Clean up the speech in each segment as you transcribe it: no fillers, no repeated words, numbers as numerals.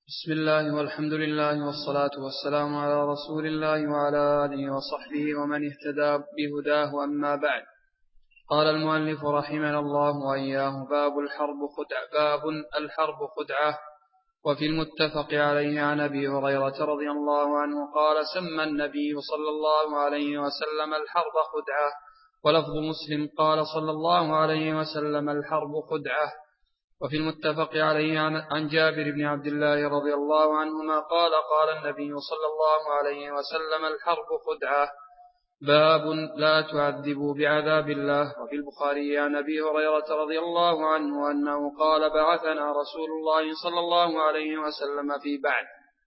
بسم الله والحمد لله والصلاة والسلام على رسول الله وعلى آله وصحبه ومن اهتدى بهداه، أما بعد. قال المؤلف رحمه الله وإياه: باب الحرب خدعة. وفي المتفق عليه عن أبي هريرة رضي الله عنه قال: سمى النبي صلى الله عليه وسلم الحرب خدعة. ولفظ مسلم قال صلى الله عليه وسلم: الحرب خدعة. وفي المتفق عليه عن جابر بن عبد الله رضي الله عنهما قال: قال النبي صلى الله عليه وسلم: الحرب خدعة. باب لا تعذبوا بعذاب الله. وفي البخاري عن أبي هريرة رضي الله عنه أنه قال: بعثنا رسول الله صلى الله عليه وسلم في بعث،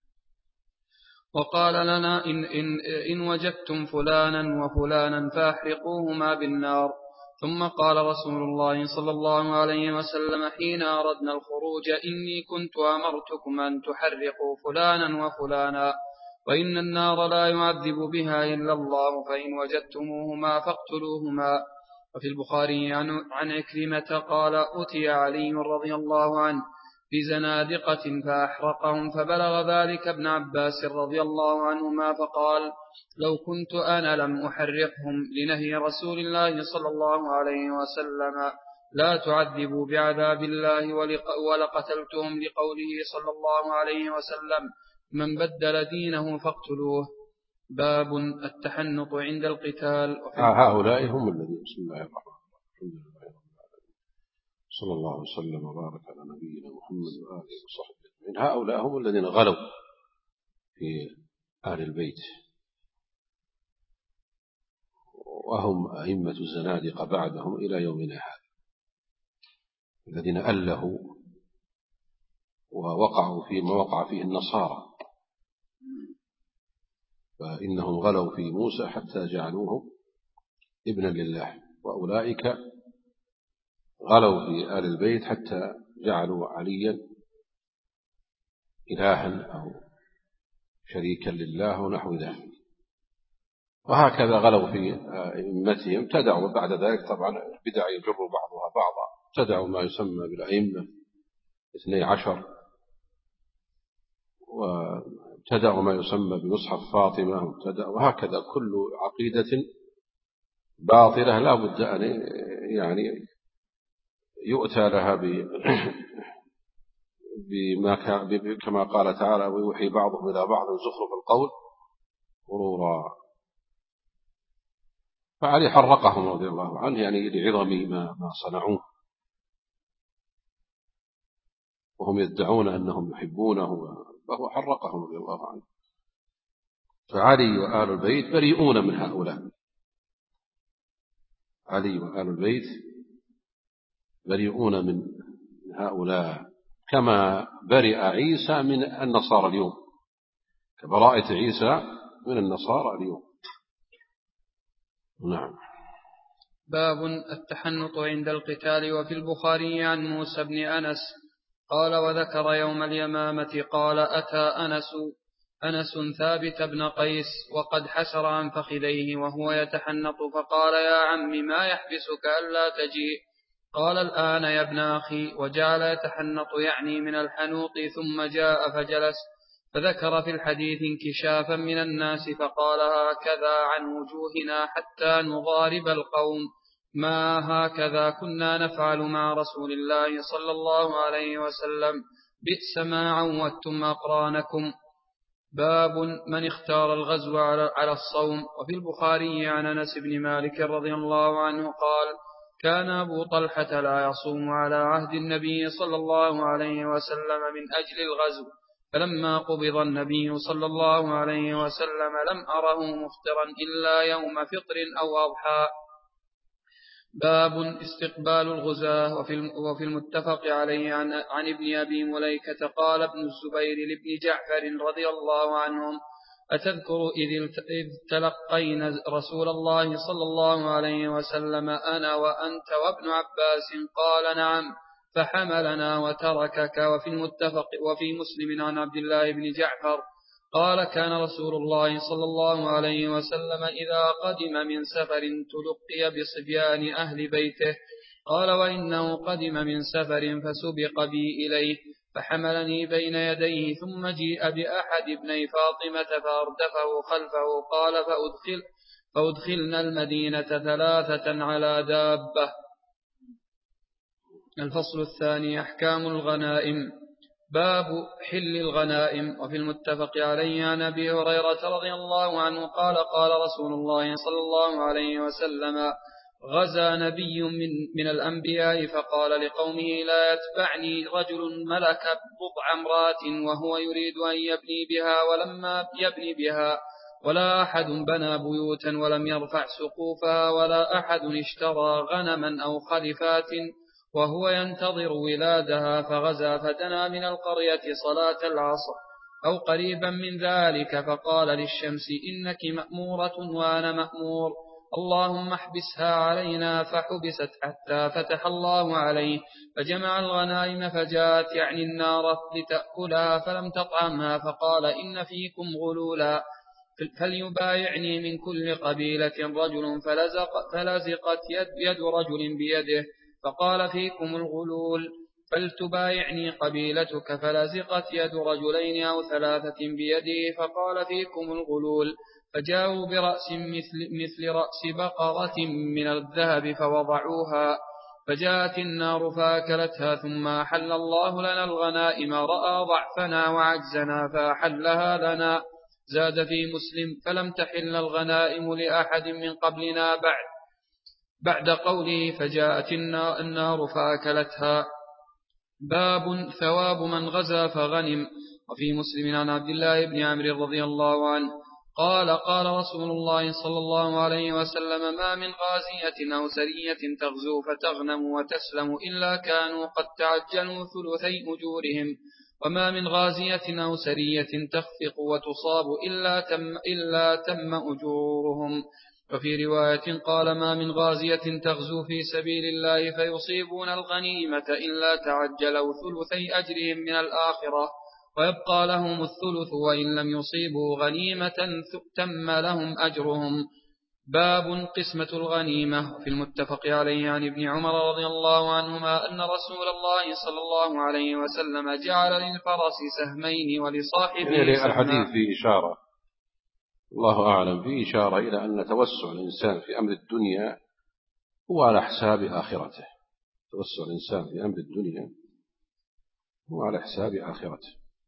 وقال لنا: إن وجدتم فلانا وفلانا فاحرقوهما بالنار. ثم قال رسول الله صلى الله عليه وسلم حين أردنا الخروج: إني كنت أمرتكم أن تحرقوا فلانا وفلانا، وإن النار لا يعذب بها إلا الله، فإن وجدتموهما فاقتلوهما. وفي البخاري عن عكرمة قال: أتي علي رضي الله عنه بزنادقة فأحرقهم، فبلغ ذلك ابن عباس رضي الله عنهما فقال: لو كنت أنا لم أحرقهم لنهي رسول الله صلى الله عليه وسلم لا تعذبوا بعذاب الله، ولقتلتهم لقوله صلى الله عليه وسلم: من بدل دينه فاقتلوه. باب التحنط عند القتال. هؤلاء هم الذين بسم الله الرحمن الرحيم صلى الله وسلم وبارك على نبينا محمد وآله وصحبه أجمعين. هؤلاء هم الذين غلوا في أهل البيت، وهم أئمة الزنادقة بعدهم إلى يومنا هذا، الذين ألهوا ووقعوا فيما وقع فيه النصارى، فإنهم غلوا في موسى حتى جعلوه ابنا لله، وأولئك غلوا في آل البيت حتى جعلوا عليا إلها أو شريكا لله ونحو ذلك. وهكذا غلوا في أئمتهم، ابتدعوا بعد ذلك طبعا البدع يجر بعضها بعضا، ابتدعوا ما يسمى بالأئمة 12، وابتدعوا ما يسمى بمصحف فاطمة، وهكذا كل عقيدة باطلة لا بد أن يعني يؤتى لها كما قال تعالى: ويوحي بعضهم إلى بعض زخرف القول غرورا. فعلي حرقهم رضي الله عنه، يعني لعظم ما صنعوه، وهم يدعون أنهم يحبونه، فهو حرقهم رضي الله عنه. فعلي وآل البيت بريئون من هؤلاء، علي وآل البيت بريئون من هؤلاء، كما برئ عيسى من النصارى اليوم، كبراءة عيسى من النصارى اليوم. نعم. باب التحنط عند القتال. وفي البخاري عن موسى بن أنس قال: وذكر يوم اليمامة قال: أتى أنس ثابت بن قيس وقد حسر عن فخذيه وهو يتحنط، فقال: يا عم ما يحبسك ألا تجيء؟ قال: الآن يا ابن أخي. وجعل يتحنط يعني من الحنوط، ثم جاء فجلس، فذكر في الحديث انكشافا من الناس، فقال: هكذا عن وجوهنا حتى نضارب القوم، ما هكذا كنا نفعل مع رسول الله صلى الله عليه وسلم، بئس ما عودتم أقرانكم. باب من اختار الغزو على الصوم. وفي البخاري عن أنس بن مالك رضي الله عنه قال: كان أبو طلحة لا يصوم على عهد النبي صلى الله عليه وسلم من أجل الغزو، فلما قبض النبي صلى الله عليه وسلم لم أره مفطرا إلا يوم فطر أو أضحى. باب استقبال الغزاة. وفي المتفق عليه عن ابن أبي مليكة قال ابن الزبير لابن جعفر رضي الله عنهم: أتذكر إذ تلقينا رسول الله صلى الله عليه وسلم أنا وأنت وابن عباس؟ قال: نعم، فحملنا وتركك. وفي مسلم عن عبد الله بن جعفر قال: كان رسول الله صلى الله عليه وسلم إذا قدم من سفر تلقي بصبيان أهل بيته. قال: وإنه قدم من سفر فسبق بي إليه، فحملني بين يديه ثم جيء بأحد ابني فاطمة فأردفه خلفه قال فأدخلنا المدينة 3 على دابة. الفصل الثاني أحكام الغنائم. باب حل الغنائم. وفي المتفق عليه عن أبي هريرة رضي الله عنه قال قال رسول الله صلى الله عليه وسلم غزا نبي من الأنبياء فقال لقومه لا يتبعني رجل ملك بضع امرات وهو يريد أن يبني بها ولما يبني بها ولا أحد بنى بيوتا ولم يرفع سقوفها ولا أحد اشترى غنما أو خلفات وهو ينتظر ولادها فغزا فدنا من القرية صلاة العصر أو قريبا من ذلك فقال للشمس إنك مأمورة وأنا مأمور اللهم احبسها علينا فحبست حتى فتح الله عليه فجمع الغنائم فجاءت يعني النار لتأكلها فلم تطعمها فقال إن فيكم غلولا فليبايعني من كل قبيلة رجل فلزقت يد رجل بيده فقال فيكم الغلول فلتبايعني قبيلتك فلزقت يد رجلين أو 3 بيده فقال فيكم الغلول فجاءوا برأس مثل رأس بقرة من الذهب فوضعوها فجاءت النار فأكلتها ثم أحل الله لنا الغنائم رأى ضعفنا وعجزنا فأحلها لنا. زاد في مسلم فلم تحل الغنائم لأحد من قبلنا بعد قوله فجاءت النار فأكلتها. باب ثواب من غزا فغنم. وفي مسلم عن عبد الله بن عمرو رضي الله عنه قال قال رسول الله صلى الله عليه وسلم ما من غازية أو سرية تغزو فتغنم وتسلم إلا كانوا قد تعجلوا 2 أجورهم وما من غازية أو سرية تخفق وتصاب إلا تم أجورهم. وفي رواية قال ما من غازية تغزو في سبيل الله فيصيبون الغنيمة إلا تعجلوا 2 أجرهم من الآخرة ويبقى لهم الثلث وإن لم يصيبوا غنيمة تم لهم أجرهم. باب قسمة الغنيمة. في المتفق عليه عن ابن عمر رضي الله عنهما أن رسول الله صلى الله عليه وسلم جعل للفرس سهمين ولصاحبه الحديث فيه إشارة الله أعلم فيه إشارة إلى أن توسع الإنسان في أمر الدنيا هو على حساب آخرته. توسع الإنسان في أمر الدنيا هو على حساب آخرته.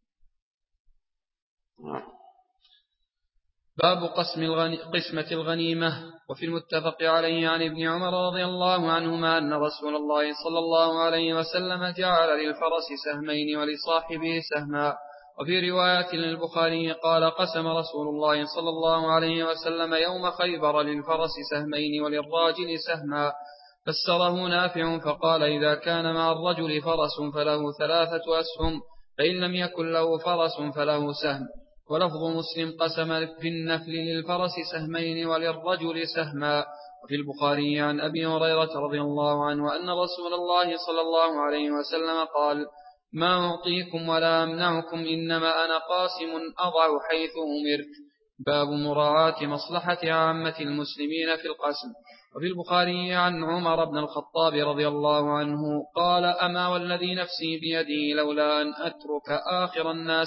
باب قسمة الغنيمة. وفي المتفق عليه عن ابن عمر رضي الله عنهما أن رسول الله صلى الله عليه وسلم جعل للفرس سهمين ولصاحبه سهما. وفي رواية للبخاري قال قسم رسول الله صلى الله عليه وسلم يوم خيبر للفرس سهمين وللراجل سهما. فسره نافع فقال إذا كان مع الرجل فرس فله 3 أسهم فإن لم يكن له فرس فله سهم. ولفظ مسلم قسم في النفل للفرس سهمين وللرجل سهما. وفي البخاري عن أبي هريرة رضي الله عنه أن رسول الله صلى الله عليه وسلم قال ما أعطيكم ولا أمنعكم إنما أنا قاسم أضع حيث أمرت. باب مراعاة مصلحة عامة المسلمين في القسم. وفي البخاري عن عمر بن الخطاب رضي الله عنه قال أما والذي نفسي بيده لولا أن أترك آخر الناس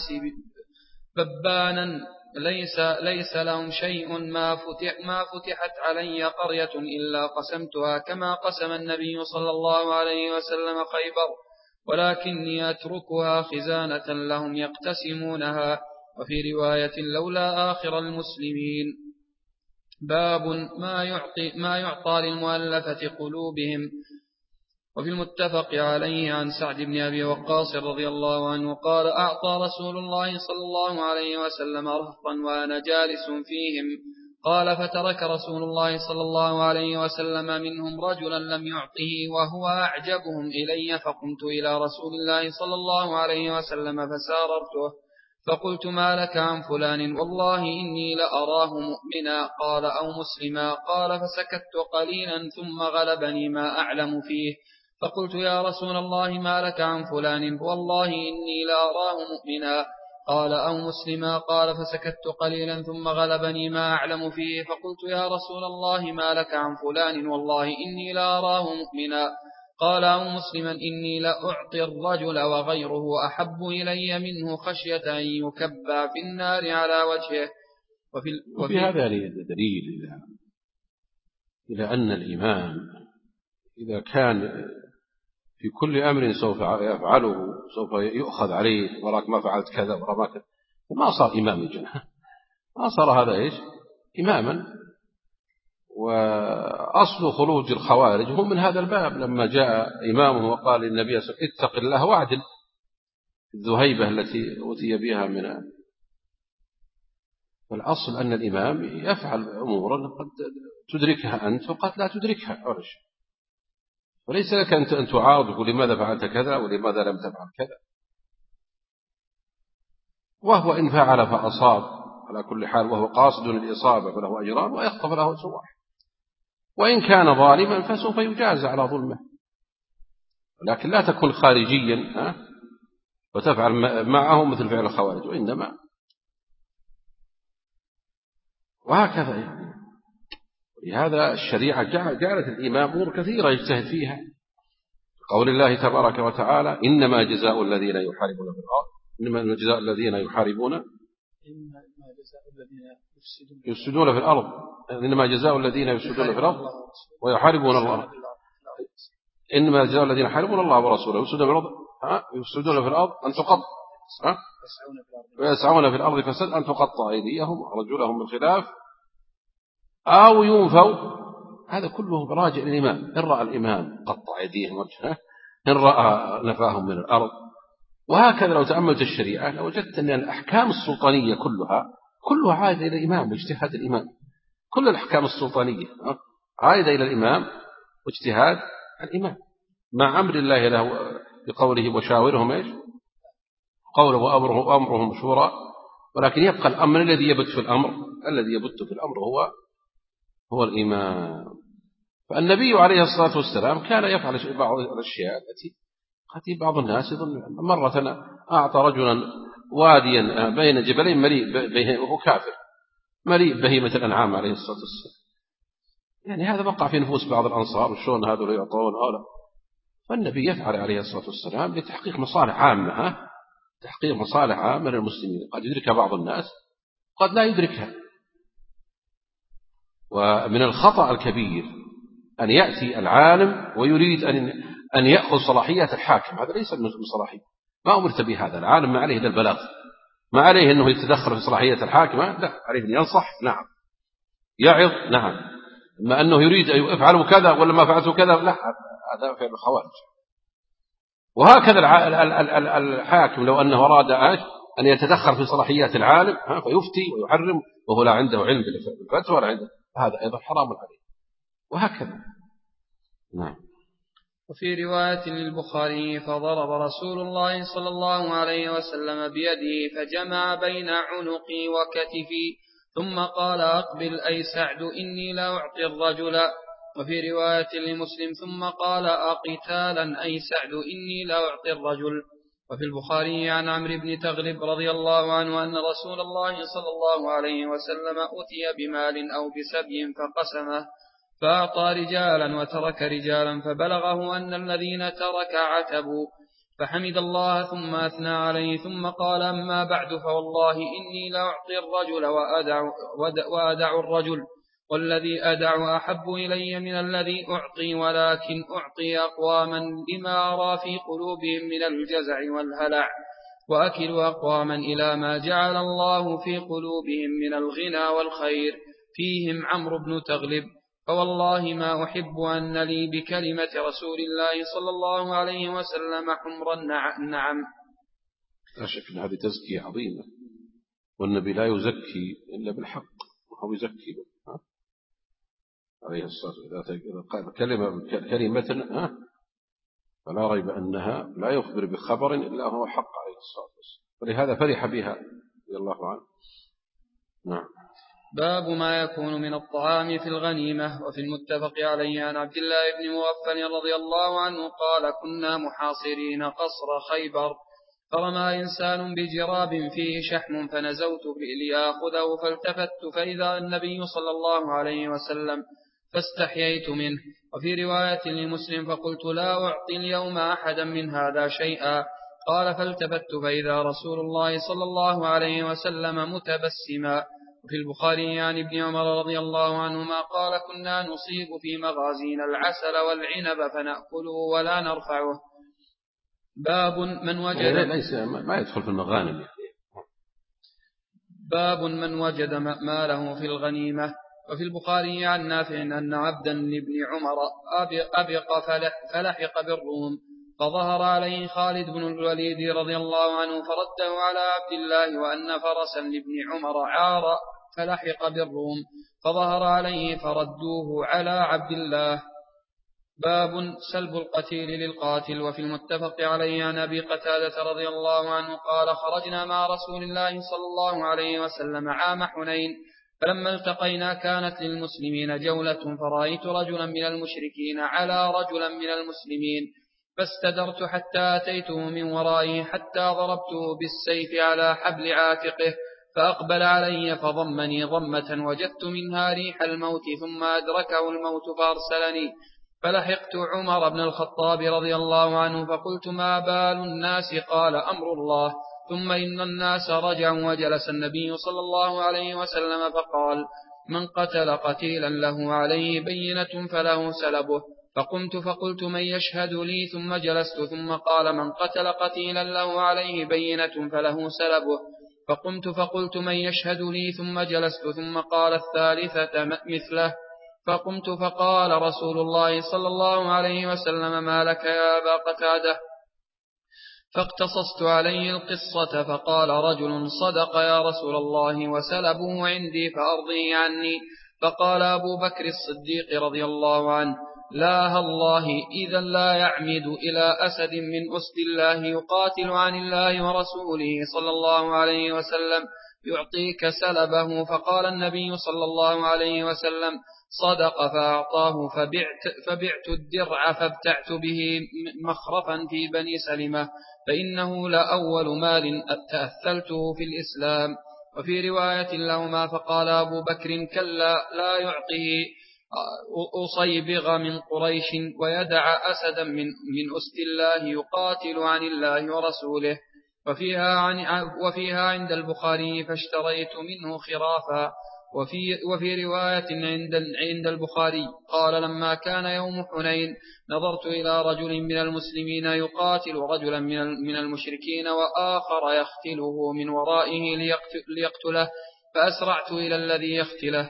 ببانا ليس لهم شيء ما فتحت علي قرية إلا قسمتها كما قسم النبي صلى الله عليه وسلم خيبر ولكني أتركها خزانة لهم يقتسمونها. وفي رواية لولا آخر المسلمين. باب ما يعطى للمؤلفة قلوبهم. وفي المتفق عليه عن سعد بن أبي وقاص رضي الله عنه قال أعطى رسول الله صلى الله عليه وسلم رهطا وأنا جالس فيهم قال فترك رسول الله صلى الله عليه وسلم منهم رجلا لم يعطه وهو أعجبهم إلي فقمت إلى رسول الله صلى الله عليه وسلم فساررته فقلت ما لك عن فلان والله إني لأراه مؤمنا قال أو مسلما قال فسكت قليلا ثم غلبني ما أعلم فيه فقلت يا رسول الله ما لك عن فلان والله إني لأراه مؤمنا قال أو مسلما قال فسكت قليلا ثم غلبني ما أعلم فيه فقلت يا رسول الله ما لك عن فلان والله إني لأراه مؤمنا قال أو مسلما إني لأعطي الرجل وغيره أحب إلي منه خشية أن يكبى في النار على وجهه. وفي هذا دليل إلى أن الإمام إذا كان في كل أمر سوف يفعله سوف يؤخذ عليه، وراك ما فعلت كذا وراك كذا، ما صار إمام جنة، ما صار هذا إيش إماما. وأصل خروج الخوارج هم من هذا الباب، لما جاء إمامه وقال للنبي صلى الله عليه وسلم اتق الله واعدل، الذهيبة التي أوتي بها من فالأصل أن الإمام يفعل أمورا قد تدركها أنت وقد لا تدركها، وليس لك أن تعارض وتقول لماذا فعلت كذا ولماذا لم تفعل كذا. وهو إن فعل فأصاب على كل حال وهو قاصد الإصابة فله أجران ويخطف له أجر واحد، وإن كان ظالما فسوف يجازى على ظلمه. لكن لا تكون خارجيا وتفعل معه مثل فعل الخوارج، وإنما وهكذا يعني. لهذا الشريعة جعلت الإمام أمور كثيرة يجتهد فيها. قول الله تبارك وتعالى إنما جزاء الذين يحاربون في الأرض إنما جزاء الذين يحاربون يفسدون في الأرض إنما جزاء الذين يفسدون في الأرض ويحاربون الله إنما جزاء الذين يحاربون الله ورسوله يفسدون في الأرض أن تقطع ويسعون في الأرض فساد أن تقطع أيديهم ورجلهم من خلاف أو ينفوا. هذا كله راجع للإمام. إن رأى الإمام قطع أيديهم وجهه، إن رأى نفاهم من الأرض. وهكذا لو تأملت الشريعة لوجدت أن الأحكام السلطانية كلها عائدة إلى الإمام واجتهاد الإمام. كل الأحكام السلطانية عائدة إلى الإمام واجتهاد الإمام، مع أمر الله له بقوله وشاورهم إيش قوله وأمرهم شورى. ولكن يبقى الأمر الذي يبت في الأمر هو الإمام. فالنبي عليه الصلاة والسلام كان يفعل بعض الأشياء التي قد بعض الناس يظن. مرة أعطى رجلا واديا بين جبلين مليء وهو كافر مليء بهيمة الأنعام عليه الصلاة والسلام. يعني هذا وقع في نفوس بعض الأنصار، وشون هذول يعطون هؤلاء. فالنبي يفعل عليه الصلاة والسلام لتحقيق مصالح عامة تحقيق مصالح عامة للمسلمين، قد يدركها بعض الناس قد لا يدركها. ومن الخطأ الكبير أن يأتي العالم ويريد أن يأخذ صلاحيات الحاكم. هذا ليس من صلاحية، ما أمرت بهذا. العالم ما عليه إلا البلاغ، ما عليه أنه يتدخل في صلاحية الحاكم، لا، عليه أن ينصح، نعم، يعظ، نعم. أما أنه يريد أن يفعلوا كذا ولا ما فعلوا كذا، لا، هذا فعل الخوارج. وهكذا الحاكم لو أنه أراد أن يتدخل في صلاحيات العالم فيفتي ويحرم وهو لا عنده علم بالفتوى ولا عنده، هذا أيضا حرام عليه. وهكذا. نعم. وفي رواية للبخاري فضرب رسول الله صلى الله عليه وسلم بيده فجمع بين عنقي وكتفي ثم قال أقبل أي سعد إني لا أعطي الرجل. وفي رواية لمسلم ثم قال أقتالا أي سعد إني لا أعطي الرجل. وفي البخاري عن عمرو بن تغلب رضي الله عنه أن رسول الله صلى الله عليه وسلم أتي بمال أو بسبي فقسمه فأعطى رجالا وترك رجالا، فبلغه أن الذين ترك عتبوا، فحمد الله ثم أثنى عليه ثم قال أما بعد فوالله إني لأعطي الرجل وأدع الرجل، والذي أدع أحب إلي من الذي أعطي، ولكن أعطي أقواما لما أرى في قلوبهم من الجزع والهلع، وأكل أقواما إلى ما جعل الله في قلوبهم من الغنى والخير، فيهم عمرو بن تغلب. فوالله ما أحب أن لي بكلمة رسول الله صلى الله عليه وسلم حمر النعم. لا شك أن هذه تزكية عظيمة، والنبي لا يزكي إلا بالحق، وهو يزكي عليه الصلاة والسلام. إذا قال كلمة فلا ريب أنها لا يخبر بخبر إلا هو حق عليه الصلاة والسلام، ولهذا فرح بها رضي الله عنه. نعم. باب ما يكون من الطعام في الغنيمة. وفي المتفق عليه عن عبد الله بن مغفل رضي الله عنه قال كنا محاصرين قصر خيبر، فرمى إنسان بجراب فيه شحم فنزوت لآخذه، فالتفت فإذا النبي صلى الله عليه وسلم، فاستحييت منه. وفي رواية لمسلم فقلت لا أعطي اليوم أحدا من هذا شيئا. قال فالتفت فإذا رسول الله صلى الله عليه وسلم متبسما. وفي البخاري عن ابن عمر رضي الله عنهما قال كنا نصيب في مغازينا العسل والعنب فنأكله ولا نرفعه. باب من وجد ليس ما يدخل في المغانم. باب من وجد ماله في الغنيمة. وفي البخاري عن نافع أن عبدا لابن عمر أبق فلحق بالروم فظهر عليه خالد بن الوليد رضي الله عنه فرده على عبد الله وأن فرسا لابن عمر عار فلحق بالروم فظهر عليه فردوه على عبد الله. باب سلب القتيل للقاتل. وفي المتفق عليه عن أبي قتادة رضي الله عنه قال خرجنا مع رسول الله صلى الله عليه وسلم عام حنين فلما التقينا كانت للمسلمين جولة فرأيت رجلا من المشركين على رجلا من المسلمين فاستدرت حتى أتيته من ورائه حتى ضربته بالسيف على حبل عاتقه فأقبل علي فضمني ضمة وجدت منها ريح الموت ثم أدركه الموت فأرسلني فلحقت عمر بن الخطاب رضي الله عنه فقلت ما بال الناس قال أمر الله. ثم إن الناس رجعوا وجلس النبي صلى الله عليه وسلم فقال من قتل قتيلا له عليه بينة فله سلبه. فقمت فقلت من يشهد لي ثم جلست ثم قال من قتل قتيلا له عليه بينة فله سلبه. فقمت فقلت من يشهد لي ثم جلست ثم قال الثالثة مثله. فقمت فقال رسول الله صلى الله عليه وسلم ما لك يا أبا قتادة؟ فاقتصصت عليه القصة فقال رجل صدق يا رسول الله وسلبوه عندي فأرضيه عني. فقال أبو بكر الصديق رضي الله عنه لا الله إذا لا يعمد إلى أسد من أسد الله يقاتل عن الله ورسوله صلى الله عليه وسلم يعطيك سلبه. فقال النبي صلى الله عليه وسلم صدق فأعطاه فبعت الدرع فابتعت به مخرفا في بني سلمة فإنه لأول مال تأثلته في الإسلام. وفي رواية لهما فقال أبو بكر كلا لا يعطيه أصيبغ من قريش ويدع أسدا من أسد الله يقاتل عن الله ورسوله. وفيها عند البخاري فاشتريت منه خرافا. وفي رواية عند البخاري قال لما كان يوم حنين نظرت إلى رجل من المسلمين يقاتل رجلا من المشركين وآخر يختله من ورائه ليقتله فأسرعت إلى الذي يختله.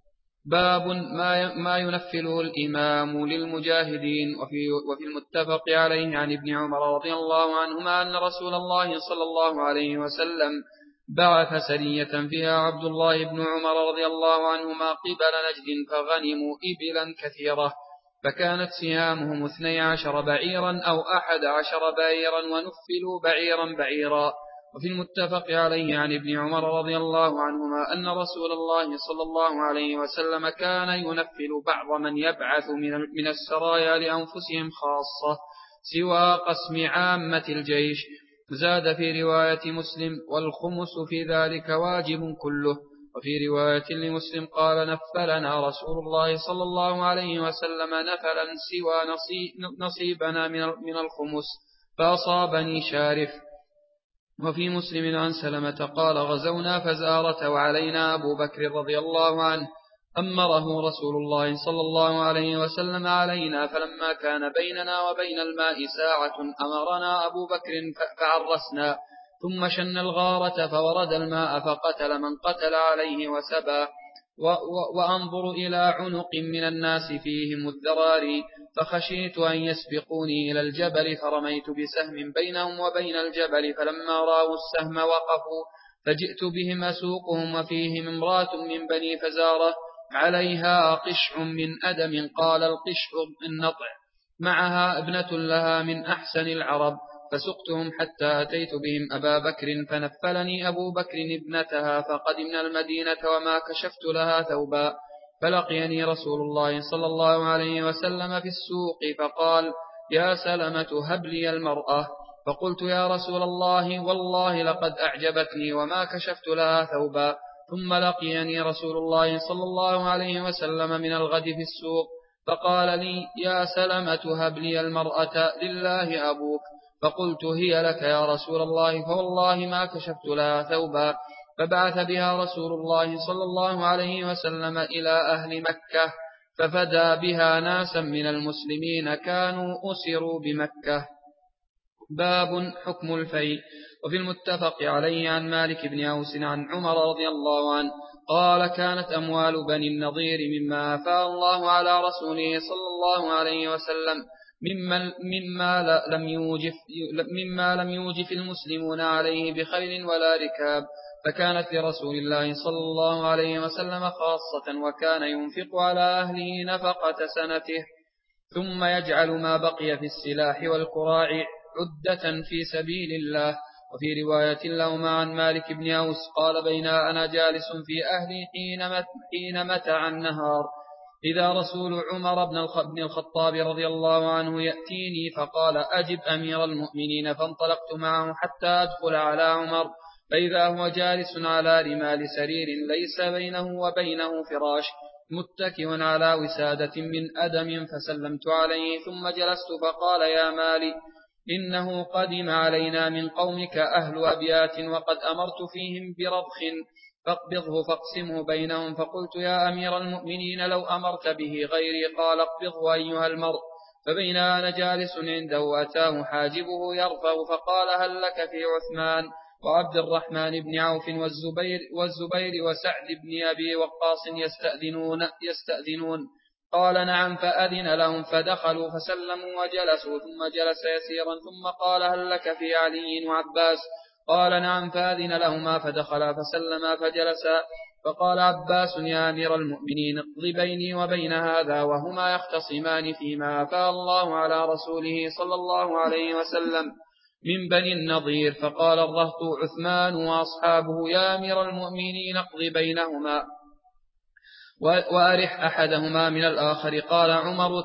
باب ما ينفله الإمام للمجاهدين. وفي المتفق عليه عن ابن عمر رضي الله عنهما أن رسول الله صلى الله عليه وسلم بعث سرية فيها عبد الله بن عمر رضي الله عنهما قبل نجد فغنموا إبلا كثيرة فكانت سهامهم 12 بعيرا أو 11 بعيرا ونفلوا بعيرا بعيرا. وفي المتفق عليه عن ابن عمر رضي الله عنهما أن رسول الله صلى الله عليه وسلم كان ينفل بعض من يبعث من السرايا لأنفسهم خاصة سوى قسم عامة الجيش. زاد في رواية مسلم والخمس في ذلك واجب كله. وفي رواية لمسلم قال نفلنا رسول الله صلى الله عليه وسلم نفلا سوى نصيبنا من الخمس فأصابني شارف. وفي مسلم عن سلمة قال غزونا فزارت وعلينا أبو بكر رضي الله عنه أمره رسول الله صلى الله عليه وسلم علينا فلما كان بيننا وبين الماء ساعة أمرنا أبو بكر فعرسنا ثم شن الغارة فورد الماء فقتل من قتل عليه وسبى. وأنظر إلى عنق من الناس فيهم الذراري فخشيت أن يسبقوني إلى الجبل فرميت بسهم بينهم وبين الجبل فلما رأوا السهم وقفوا فجئت بهم أسوقهم وفيهم امرأة من بني فزارة عليها قشع من أدم قال القشع النطع معها ابنة لها من أحسن العرب فسقتهم حتى أتيت بهم أبا بكر فنفلني أبو بكر ابنتها فقدمنا المدينة وما كشفت لها ثوبا فلقيني رسول الله صلى الله عليه وسلم في السوق فقال يا سلمة هب لي المرأة. فقلت يا رسول الله والله لقد أعجبتني وما كشفت لها ثوبا. ثم لقيني رسول الله صلى الله عليه وسلم من الغد في السوق فقال لي: يا سلمة هب لي المرأة لله أبوك. فقلت: هي لك يا رسول الله، فوالله ما كشفت لها ثوبا. فبعث بها رسول الله صلى الله عليه وسلم إلى أهل مكة ففدى بها ناسا من المسلمين كانوا أسروا بمكة. باب حكم الفيء. وفي المتفق عليه عن مالك بن أوس عن عمر رضي الله عنه قال: كانت أموال بني النضير مما أفاء الله على رسوله صلى الله عليه وسلم مما لم يوجف المسلمون عليه بخيل ولا ركاب، فكانت لرسول الله صلى الله عليه وسلم خاصة، وكان ينفق على أهله نفقة سنته، ثم يجعل ما بقي في السلاح والكراع عدة في سبيل الله. وفي رواية لهما عن مالك بن أوس قال: بينا أنا جالس في أهلي حين متع النهار إذا رسول عمر بن الخطاب رضي الله عنه يأتيني فقال: أجب أمير المؤمنين. فانطلقت معه حتى أدخل على عمر فإذا هو جالس على رمال سرير ليس بينه وبينه فراش متكئ على وسادة من أدم، فسلمت عليه ثم جلست فقال: يا مالي، إنه قدم علينا من قومك أهل أبيات وقد أمرت فيهم برضخ فاقبضه فاقسمه بينهم. فقلت: يا أمير المؤمنين، لو أمرت به غيري. قال: اقبضه أيها المرء. فبينا أنا جالس عنده أتاه حاجبه يرفع فقال: هل لك في عثمان وعبد الرحمن بن عوف والزبير وسعد بن أبي وقاص يستأذنون؟ قال: نعم. فأذن لهم فدخلوا فسلموا وجلسوا، ثم جلس يسيرا ثم قال: هل لك في علي وعباس؟ قال: نعم. فأذن لهما فدخلا فسلما فجلسا، فقال عباس: يا أمير المؤمنين، اقض بيني وبين هذا وهما يختصمان فيما أفاء الله على رسوله صلى الله عليه وسلم من بني النضير. فقال الرهط عثمان وأصحابه: يا أمير المؤمنين، اقض بينهما وأرح أحدهما من الآخر. قال عمر: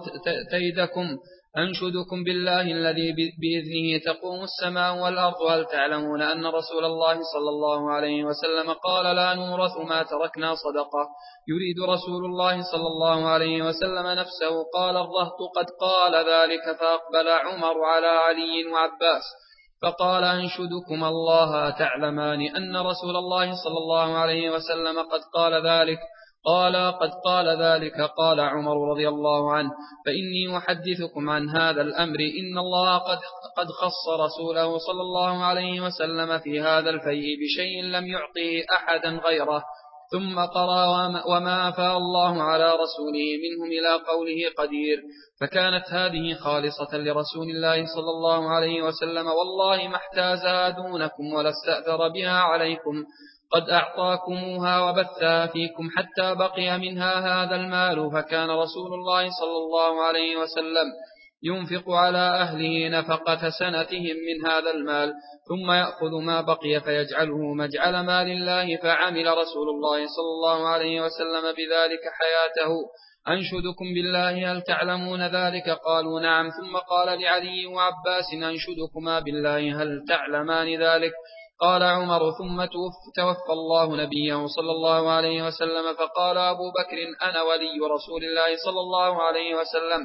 تيدكم أنشدكم بالله الذي بإذنه تقوم السماء والأرض، هل تعلمون أن رسول الله صلى الله عليه وسلم قال: لا نورث ما تركنا صدقة؟ يريد رسول الله صلى الله عليه وسلم نفسه. قال الرهط: قد قال ذلك. فأقبل عمر على علي وعباس فقال: أنشدكم الله تعلمان أن رسول الله صلى الله عليه وسلم قد قال ذلك؟ قال: قد قال ذلك. قال عمر رضي الله عنه: فإني أحدثكم عن هذا الأمر، إن الله قد خص رسوله صلى الله عليه وسلم في هذا الفيء بشيء لم يعطيه أحدا غيره. ثم قرأ: وما أفاء الله على رسوله منهم إلى قوله قدير. فكانت هذه خالصة لرسول الله صلى الله عليه وسلم، والله ما احتازها دونكم ولا استأثر بها عليكم، قد أعطاكموها وبثها فيكم حتى بقي منها هذا المال. فكان رسول الله صلى الله عليه وسلم ينفق على أهله نفقة سنتهم من هذا المال، ثم يأخذ ما بقي فيجعله مجعل مال الله. فعمل رسول الله صلى الله عليه وسلم بذلك حياته. أنشدكم بالله، هل تعلمون ذلك؟ قالوا: نعم. ثم قال لعلي وعباس: أنشدكما بالله، هل تعلمان ذلك؟ قال عمر: ثم توفى الله نبيه صلى الله عليه وسلم، فقال أبو بكر: أنا ولي رسول الله صلى الله عليه وسلم.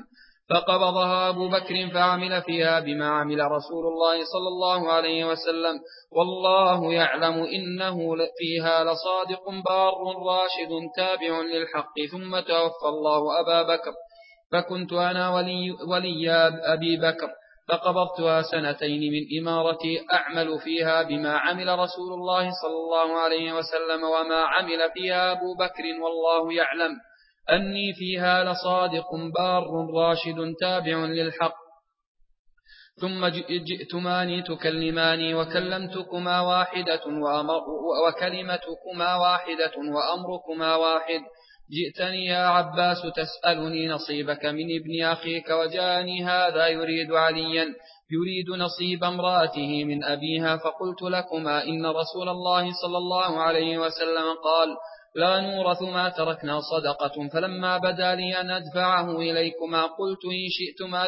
فقبضها أبو بكر فعمل فيها بما عمل رسول الله صلى الله عليه وسلم، والله يعلم إنه فيها لصادق بار راشد تابع للحق. ثم توفى الله أبا بكر، فكنت أنا ولي أبي بكر، فقبضتها سنتين من إمارتي أعمل فيها بما عمل رسول الله صلى الله عليه وسلم وما عمل فيها أبو بكر، والله يعلم أني فيها لصادق بار راشد تابع للحق. ثم جئتماني تكلماني وكلمتكما وكلمتكما واحدة وأمركما واحد. جئتني يا عباس تسألني نصيبك من ابن أخيك، وجاءني هذا يريد عليا يريد نصيب امرأته من أبيها، فقلت لكما إن رسول الله صلى الله عليه وسلم قال: لا نورث ما تركنا صدقة. فلما بدا لي أن أدفعه إليكما قلت: إن شئتما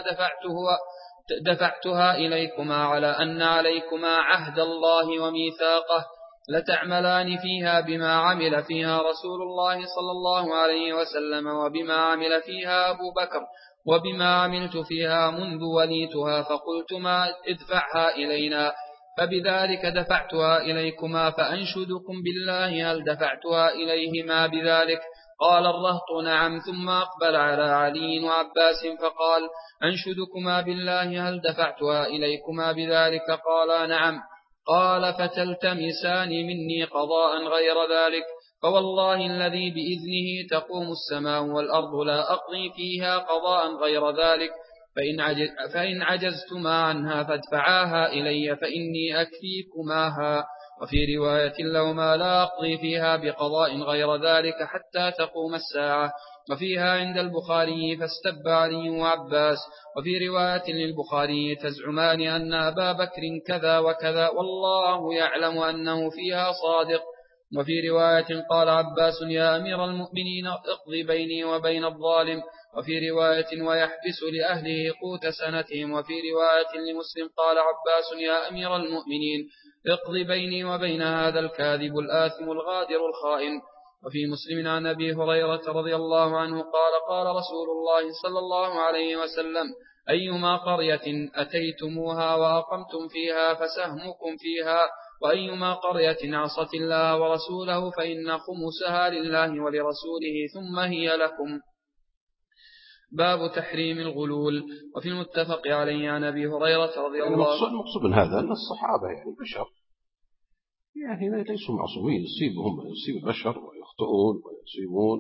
دفعتها إليكما على أن عليكما عهد الله وميثاقه. لتعملان فيها بما عمل فيها رسول الله صلى الله عليه وسلم وبما عمل فيها أبو بكر وبما عملت فيها منذ وليتها، فقلتما ادفعها إلينا، فبذلك دفعتها إليكما، فأنشدكم بالله هل دفعتها إليهما بذلك؟ قال الرهط نعم، ثم أقبل على علي وعباس فقال أنشدكما بالله هل دفعتها إليكما بذلك؟ قال نعم. قال فتلتمسان مني قضاء غير ذلك؟ فوالله الذي بإذنه تقوم السماء والأرض لا أقضي فيها قضاء غير ذلك، فإن عجزتما عنها فادفعاها إلي فإني أكفيكماها. وفي رواية لهما لا أقضي فيها بقضاء غير ذلك حتى تقوم الساعة. وفيها عند البخاري فاستب علي وعباس. وفي رواية للبخاري تزعمان أن أبا بكر كذا وكذا والله يعلم أنه فيها صادق. وفي رواية قال عباس يا أمير المؤمنين اقضي بيني وبين الظالم. وفي رواية ويحبس لأهله قوت سنتهم. وفي رواية لمسلم قال عباس يا أمير المؤمنين اقضي بيني وبين هذا الكاذب الآثم الغادر الخائن. وفي مسلم عن أبي هريرة رضي الله عنه قال قال رسول الله صلى الله عليه وسلم أيما قرية أتيتموها وأقمتم فيها فسهمكم فيها، وأيما قرية عصت الله ورسوله فإن خمسها لله ولرسوله ثم هي لكم. باب تحريم الغلول. وفي المتفق عليه عن أبي هريرة رضي الله عنه. المقصود من هذا أن الصحابة يعني بشر، يعني ليسوا معصومين، يصيب البشر ويخطئون ويصيبون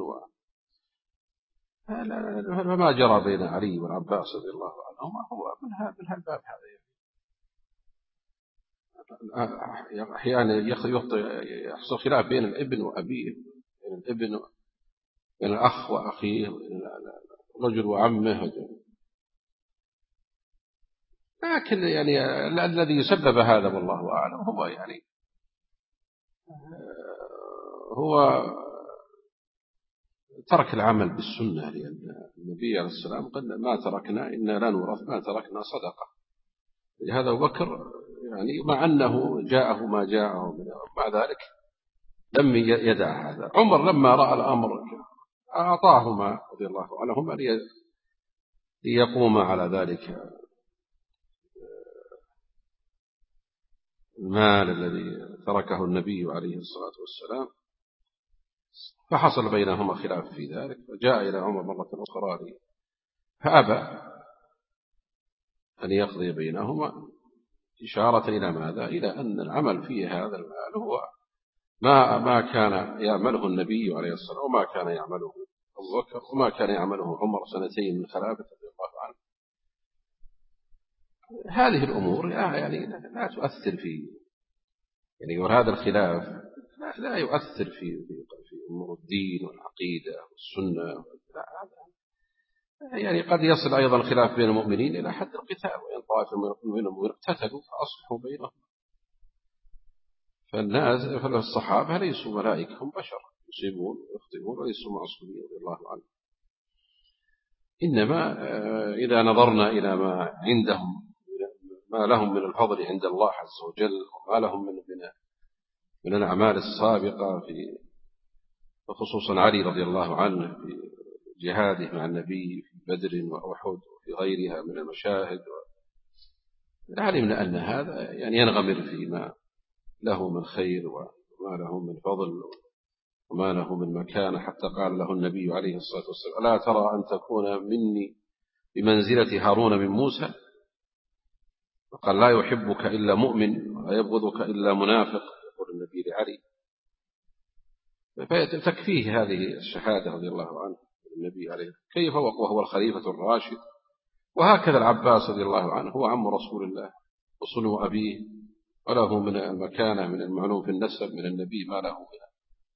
فما جرى بين علي والعباس رضي الله عنهما هو من هالباب هذا. يعني أحيانا يحصل خلاف بين الابن وأبيه، بين الابن بين الأخ وأخيه، رجل وعمه، لكن يعني الذي يسبب هذا والله أعلم هو يعني هو ترك العمل بالسنة، لأن النبي عليه السلام قال ما تركنا إنا لا نورث ما تركنا صدقة. لهذا أبو بكر يعني مع أنه جاءه ما جاءه مع ذلك لم يدع هذا. عمر لما رأى الأمر أعطاهما رضي الله عنهما ليقوم على ذلك المال الذي تركه النبي عليه الصلاة والسلام، فحصل بينهما خلاف في ذلك، فجاء إلى عمر مرة أخرى فأبى أن يقضي بينهما، إشارة إلى ماذا؟ إلى أن العمل في هذا المال هو ما كان يعمله النبي عليه الصلاة والسلام، وما كان يعمله أبو بكر، وما كان يعمله عمر سنتين من خلافته رضي الله عنه. هذه الأمور يعني لا تؤثر في يعني، وهذا الخلاف لا يؤثر في أمور الدين والعقيدة والسنة. يعني قد يصل أيضا الخلاف بين المؤمنين إلى حد القتال، وإن طائفة منهم اقتتلوا فأصلحوا بينهم. فالصحابة ليسوا ملائكة، هم بشر يصيبون ويخطئون وليسوا معصومين رضي الله عنهم. إنما إذا نظرنا إلى ما عندهم، ما لهم من الفضل عند الله عز وجل، وما لهم من الأعمال السابقة خصوصا علي رضي الله عنه في جهاده مع النبي في بدر وأحد وفي غيرها من المشاهد، علمنا أن هذا يعني ينغمر فيما له من خير وما له من فضل وما له من مكانة، حتى قال له النبي عليه الصلاة والسلام ألا ترى أن تكون مني بمنزلة هارون من موسى؟ وقال لا يحبك إلا مؤمن ولا يبغضك إلا منافق، يقول النبي لعلي. فتكفيه هذه الشهادة رضي الله عنه النبي عليه، كيف وهو الخليفة الراشد. وهكذا العباس رضي الله عنه هو عم رسول الله وصنو أبيه، وله من المكانة من المعلوم في النسب من النبي ما له منه.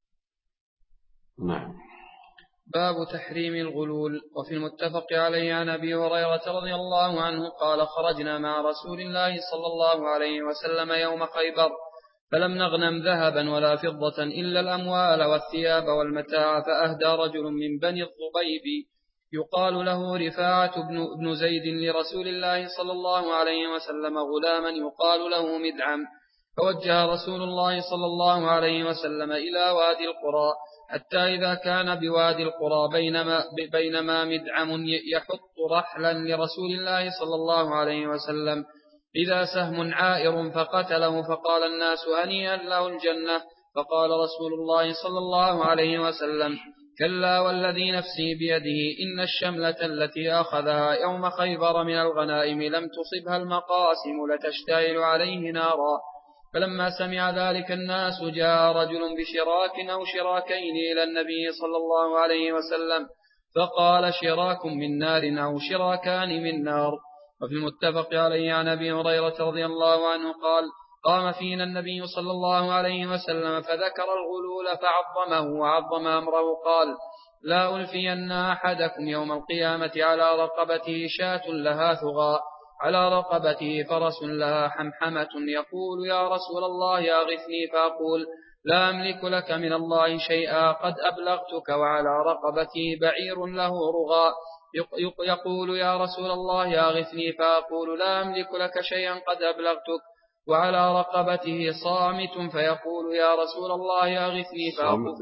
نعم. باب تحريم الغلول. وفي المتفق عليه عن أبي هريرة رضي الله عنه قال خرجنا مع رسول الله صلى الله عليه وسلم يوم خيبر، فلم نغنم ذهبا ولا فضة إلا الأموال والثياب والمتاع، فأهدى رجل من بني الضبيب يقال له رفاعة بن زيد لرسول الله صلى الله عليه وسلم غلاما يقال له مدعم، فوجه رسول الله صلى الله عليه وسلم إلى وادي القرى، حتى إذا كان بوادي القرى بينما مدعم يحط رحلا لرسول الله صلى الله عليه وسلم إذا سهم عائر فقتله، فقال الناس هنيئا له الجنة. فقال رسول الله صلى الله عليه وسلم: كلا والذي نفسي بيده إن الشملة التي أخذها يوم خيبر من الغنائم لم تصبها المقاسم لتشتعل عليه نارا. فلما سمع ذلك الناس جاء رجل بشراك أو شراكين إلى النبي صلى الله عليه وسلم فقال: شراك من نار أو شراكان من نار. وفي المتفق عليه عن أبي هريرة رضي الله عنه قال: قام فينا النبي صلى الله عليه وسلم فذكر الغلول فعظمه وعظم أمره، قال: لا ألفين أحدكم يوم القيامة على رقبته شاة لها ثغاء، على رقبته فرس لها حمحمة، يقول: يا رسول الله أغثني، فأقول: لا أملك لك من الله شيئا قد أبلغتك، وعلى رقبته بعير له رغاء، يقول: يا رسول الله أغثني، فأقول: لا أملك لك شيئا قد أبلغتك، وعلى رقبته صامت، فيقول: يا رسول الله أغثني،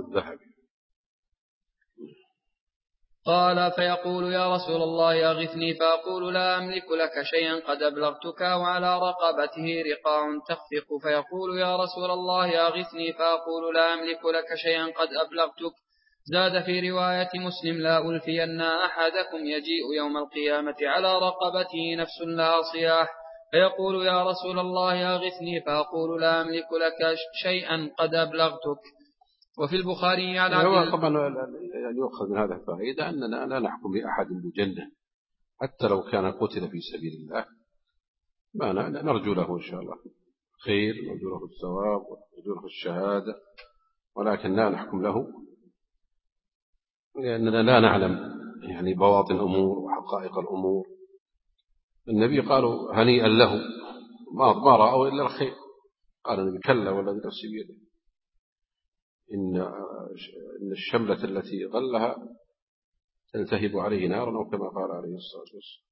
فيقول: يا رسول الله أغثني، فأقول: لا أملك لك شيئا قد أبلغتك، وعلى رقبته رقاع تخفق، فيقول: يا رسول الله أغثني، فأقول: لا أملك لك شيئا قد أبلغتك. زاد في رواية مسلم: لا ألفين أحدكم يجيء يوم القيامة على رقبته نفس لها صياح، فيقول: يا رسول الله أغثني، فأقول: لا أملك لك شيئا قد أبلغتك. وفي البخاري عن عبد طبعا يؤخذ من هذا الفائدة أننا لا نحكم لأحد بالجنة حتى لو كان قتل في سبيل الله، ما نرجو له إن شاء الله خير، نرجو له الثواب ونرجو له الشهادة، ولكن لا نحكم له لأننا لا نعلم يعني بواطن الأمور وحقائق الأمور. النبي قالوا هنيئا له، ما رأوا إلا الخير. قال النبي: كلا والذي نفسي بيده إن الشملة التي غلها تلتهب عليه نارا، أو كما قال عليه الصلاة والسلام.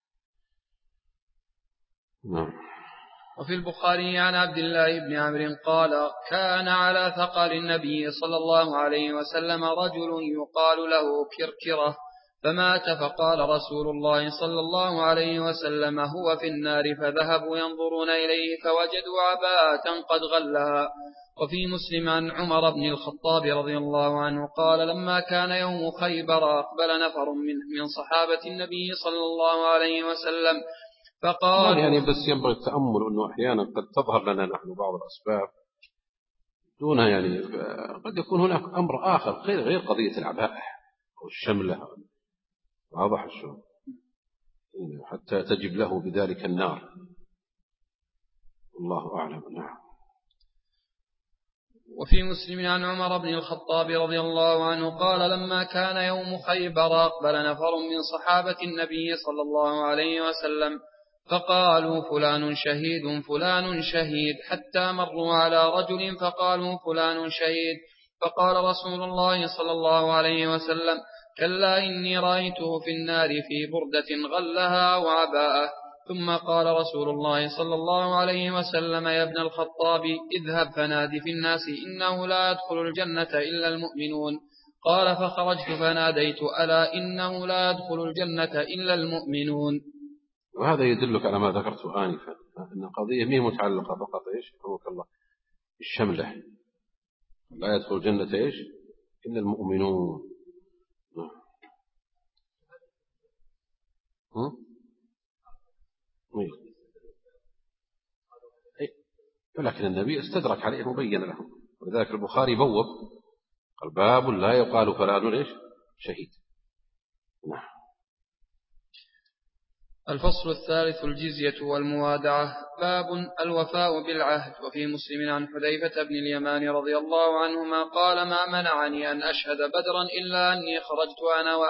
نعم. وفي البخاري عن عبد الله بن عمرو قال: كان على ثقل النبي صلى الله عليه وسلم رجل يقال له كركرة، فمات، فقال رسول الله صلى الله عليه وسلم: هو في النار، فذهبوا ينظرون إليه فوجدوا عباءة قد غلها. وفي مسلم عن عمر بن الخطاب رضي الله عنه قال: لما كان يوم خيبر أقبل نفر من صحابة النبي صلى الله عليه وسلم فقال: يعني بس ينبغي التأمل أنه أحيانا قد تظهر لنا نحن بعض الأسباب دونها، يعني قد يكون هناك أمر آخر غير قضية العباءة أو الشملة، واضح الشغل، حتى تجب له بذلك النار. الله أعلم. نعم. وفي مسلم عن عمر بن الخطاب رضي الله عنه قال: لما كان يوم خيبر أقبل نفر من صحابة النبي صلى الله عليه وسلم فقالوا: فلان شهيد فلان شهيد، حتى مروا على رجل فقالوا: فلان شهيد. فقال رسول الله صلى الله عليه وسلم: كلا إني رأيته في النار في بردة غلها وعباءه. ثم قال رسول الله صلى الله عليه وسلم: يا ابن الخطاب، اذهب فنادي في الناس إنه لا يدخل الجنة إلا المؤمنون. قال: فخرجت فناديت: ألا إنه لا يدخل الجنة إلا المؤمنون. وهذا يدلك على ما ذكرته آنفا، أن القضية مي متعلقة فقط رحمك الله الشملة، لا يدخل الجنة إلا المؤمنون. ولكن النبي استدرك عليه وبين لهم، ولذلك البخاري بوب قال: باب لا يقال فلان شهيد. نعم. الفصل الثالث: الجزية والموادعة. باب الوفاء بالعهد. وفي مسلم عن حذيفة بن اليمان رضي الله عنهما قال: ما منعني أن أشهد بدرا إلا أني خرجت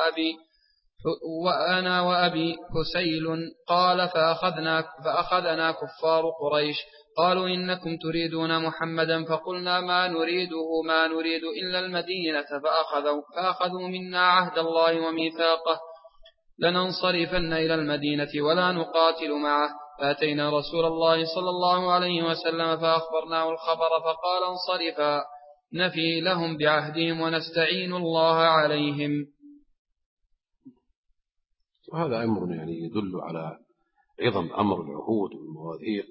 وأنا وأبي حسيل. قال: فأخذنا كفار قريش قالوا: إنكم تريدون محمدا، فقلنا: ما نريد إلا المدينة، فأخذوا منا عهد الله وميثاقه لننصرفن إلى المدينة ولا نقاتل معه. فأتينا رسول الله صلى الله عليه وسلم فأخبرناه الخبر فقال انصرفا نفي لهم بعهدهم ونستعين الله عليهم. وهذا أمر يعني يدل على عظم أمر العهود والمواثيق.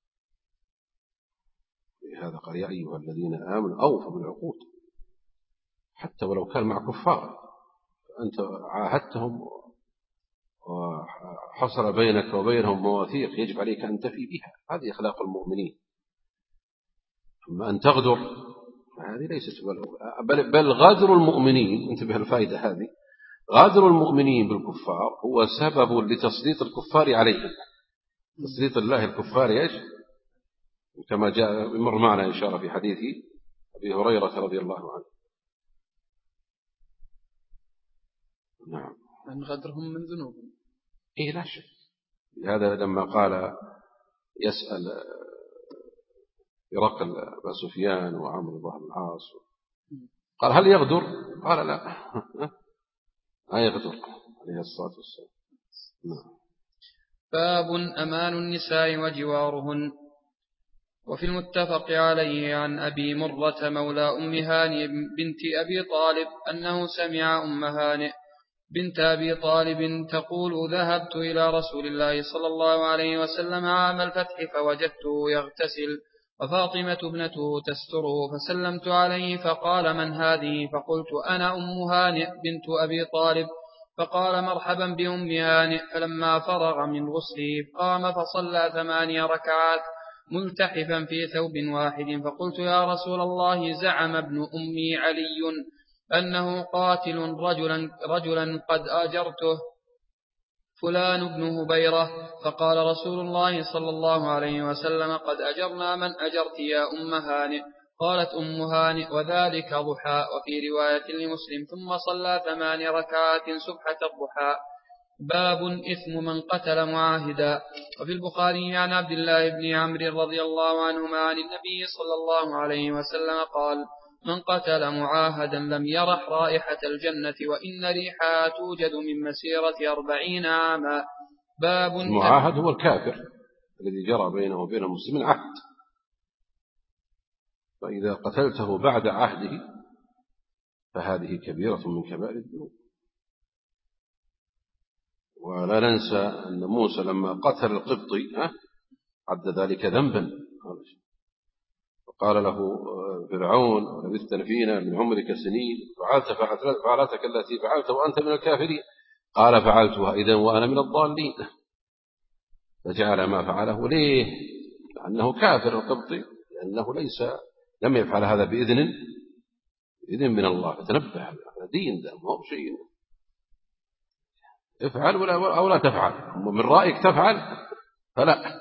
هذا قال يا أيها الذين آمنوا أوفوا بالعقود حتى ولو كان مع كفار، أنت عاهدتهم وحصل بينك وبينهم مواثيق يجب عليك أن تفي بها. هذه أخلاق المؤمنين. أما أن تغدر هذه ليست بل غدر المؤمنين، انتبه الفائدة هذه، غدر المؤمنين بالكفار هو سبب لتسليط الكفار عليهم. تسليط الله الكفار ايش؟ كما جاء مر معنا إشارة في حديث أبي هريرة رضي الله عنه. نعم. أن غدرهم من ذنوبهم. إيه لا شك. هذا لما قال يسأل هرقل أبا سفيان وعمرو بن العاص قال هل يغدر؟ قال لا لا يغدر عليه الصلاة والسلام. نعم. باب أمان النساء وجوارهن. وفي المتفق عليه عن أبي مرة مولى أم هانئ بنت أبي طالب أنه سمع أم هانئ بنت أبي طالب تقول ذهبت إلى رسول الله صلى الله عليه وسلم عام الفتح فوجدته يغتسل وفاطمة ابنته تستره فسلمت عليه فقال من هذه؟ فقلت أنا أم هانئ بنت أبي طالب. فقال مرحبا بأم هانئ. فلما فرغ من غسله قام فصلى 8 ركعات ملتحفا في ثوب واحد. فقلت يا رسول الله زعم ابن أمي علي أنه قاتل رجلا قد آجرته فلان بن هبيرة. فقال رسول الله صلى الله عليه وسلم قد أجرنا من أجرت يا أم هانئ. قالت أم هانئ وذلك ضحى. وفي رواية لمسلم ثم صلى 8 ركعات سبحة الضحى. باب إثم من قتل معاهدا. وفي البخاري عن عبد الله بن عمرو رضي الله عنهما عن النبي صلى الله عليه وسلم قال من قتل معاهدا لم يرح رائحة الجنة وإن ريحها توجد من مسيرة 40 عاما. باب المعاهد هو الكافر الذي جرى بينه وبين المسلمين عهد، فإذا قتلته بعد عهده فهذه كبيرة من كبائر الذنوب. ولا ننسى أن موسى لما قتل القبطي عد ذلك ذنبا، وقال له فرعون لبثت فينا من عمرك سنين فعلتك التي فعلت وأنت من الكافرين. قال فعلتها إذن وأنا من الضالين. فجعل ما فعله ليه؟ لأنه كافر القبطي، لأنه لم يفعل هذا بإذن من الله. فتنبه، هذا دين، ده مو شيء افعل أو لا تفعل، ومن رأيك تفعل فلا.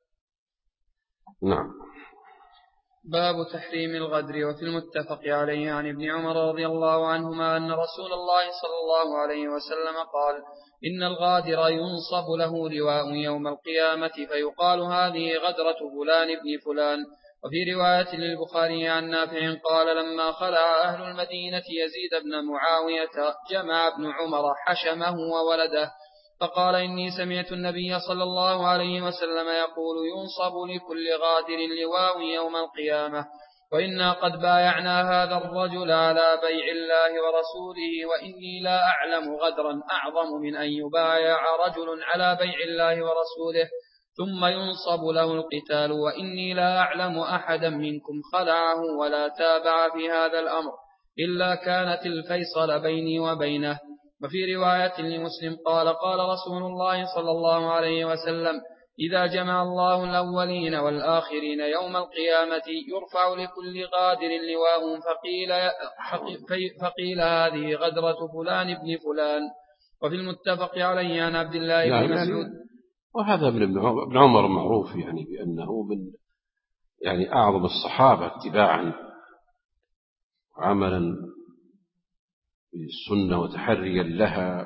نعم. باب تحريم الغدر. وفي المتفق عليه عن ابن عمر رضي الله عنهما أن رسول الله صلى الله عليه وسلم قال إن الغادر ينصب له لواء يوم القيامة فيقال هذه غدرة فلان ابن فلان. وفي رواية للبخاري عن نافع قال لما خلع أهل المدينة يزيد بن معاوية جمع ابن عمر حشمه وولده فقال إني سمعت النبي صلى الله عليه وسلم يقول ينصب لكل غادر لواء يوم القيامة وإنا قد بايعنا هذا الرجل على بيع الله ورسوله وإني لا أعلم غدرا أعظم من أن يبايع رجل على بيع الله ورسوله ثم ينصب له القتال وإني لا أعلم أحدا منكم خلعه ولا تابع في هذا الأمر إلا كانت الفيصل بيني وبينه. وفي رواية لمسلم قال قال رسول الله صلى الله عليه وسلم إذا جمع الله الأولين والآخرين يوم القيامة يرفع لكل غادر لواء فقيل هذه غدرة فلان ابن فلان. وفي المتفق عليه عن عبد الله بن مسعود. وهذا ابن عمر معروف يعني بأنه من يعني أعظم الصحابة اتباعا عملا بالسنة وتحريا لها،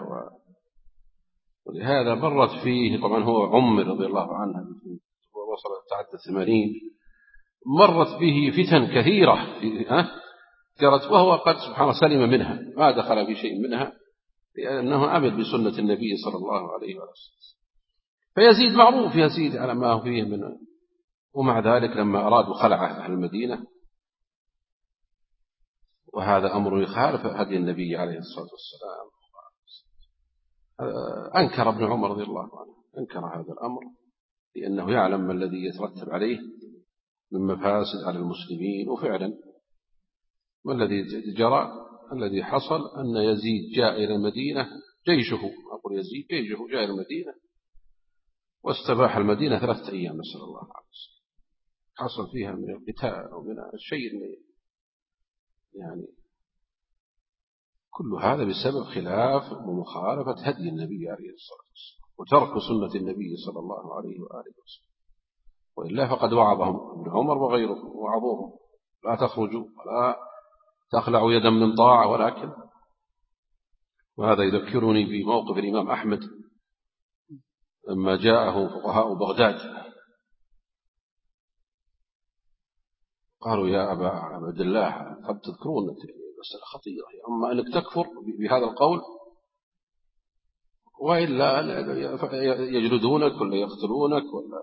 ولهذا مرت فيه طبعا هو عمر رضي الله عنه وصل تعدى 80 مرت به فتن كثيرة جرت وهو قد سبحانه سلم منها ما دخل في شيء منها لأنه عمل بسنة النبي صلى الله عليه وسلم. فيزيد معروف يزيد على ما هو فيه من. ومع ذلك لما أرادوا خلعه أهل المدينة، وهذا أمر يخالف هدي النبي عليه الصلاة والسلام، أنكر ابن عمر رضي الله عنه، أنكر هذا الأمر لأنه يعلم ما الذي يترتب عليه من مفاسد على المسلمين. وفعلا ما الذي جرى، الذي حصل أن يزيد جاء إلى المدينة جيشه، أقول يزيد جيشه جاء إلى المدينة واستباح المدينة 3 أيام، نسأل الله العافية. حصل فيها من القتال ومن الشيء يعني كل هذا بسبب خلاف ومخالفة هدي النبي عليه الصلاة والسلام وترك سنة النبي صلى الله عليه وآله وسلم. وإلا فقد وعظهم ابن عمر وغيره، وعظوهم لا تخرجوا ولا تخلعوا يدا من طاعة. ولكن وهذا يذكرني بموقف الإمام أحمد لما جاءه فقهاء بغداد قالوا يا أبا عبد الله قد تذكرون مسألة خطيرة، أما أنك تكفر بهذا القول وإلا يجلدونك ولا يقتلونك ولا.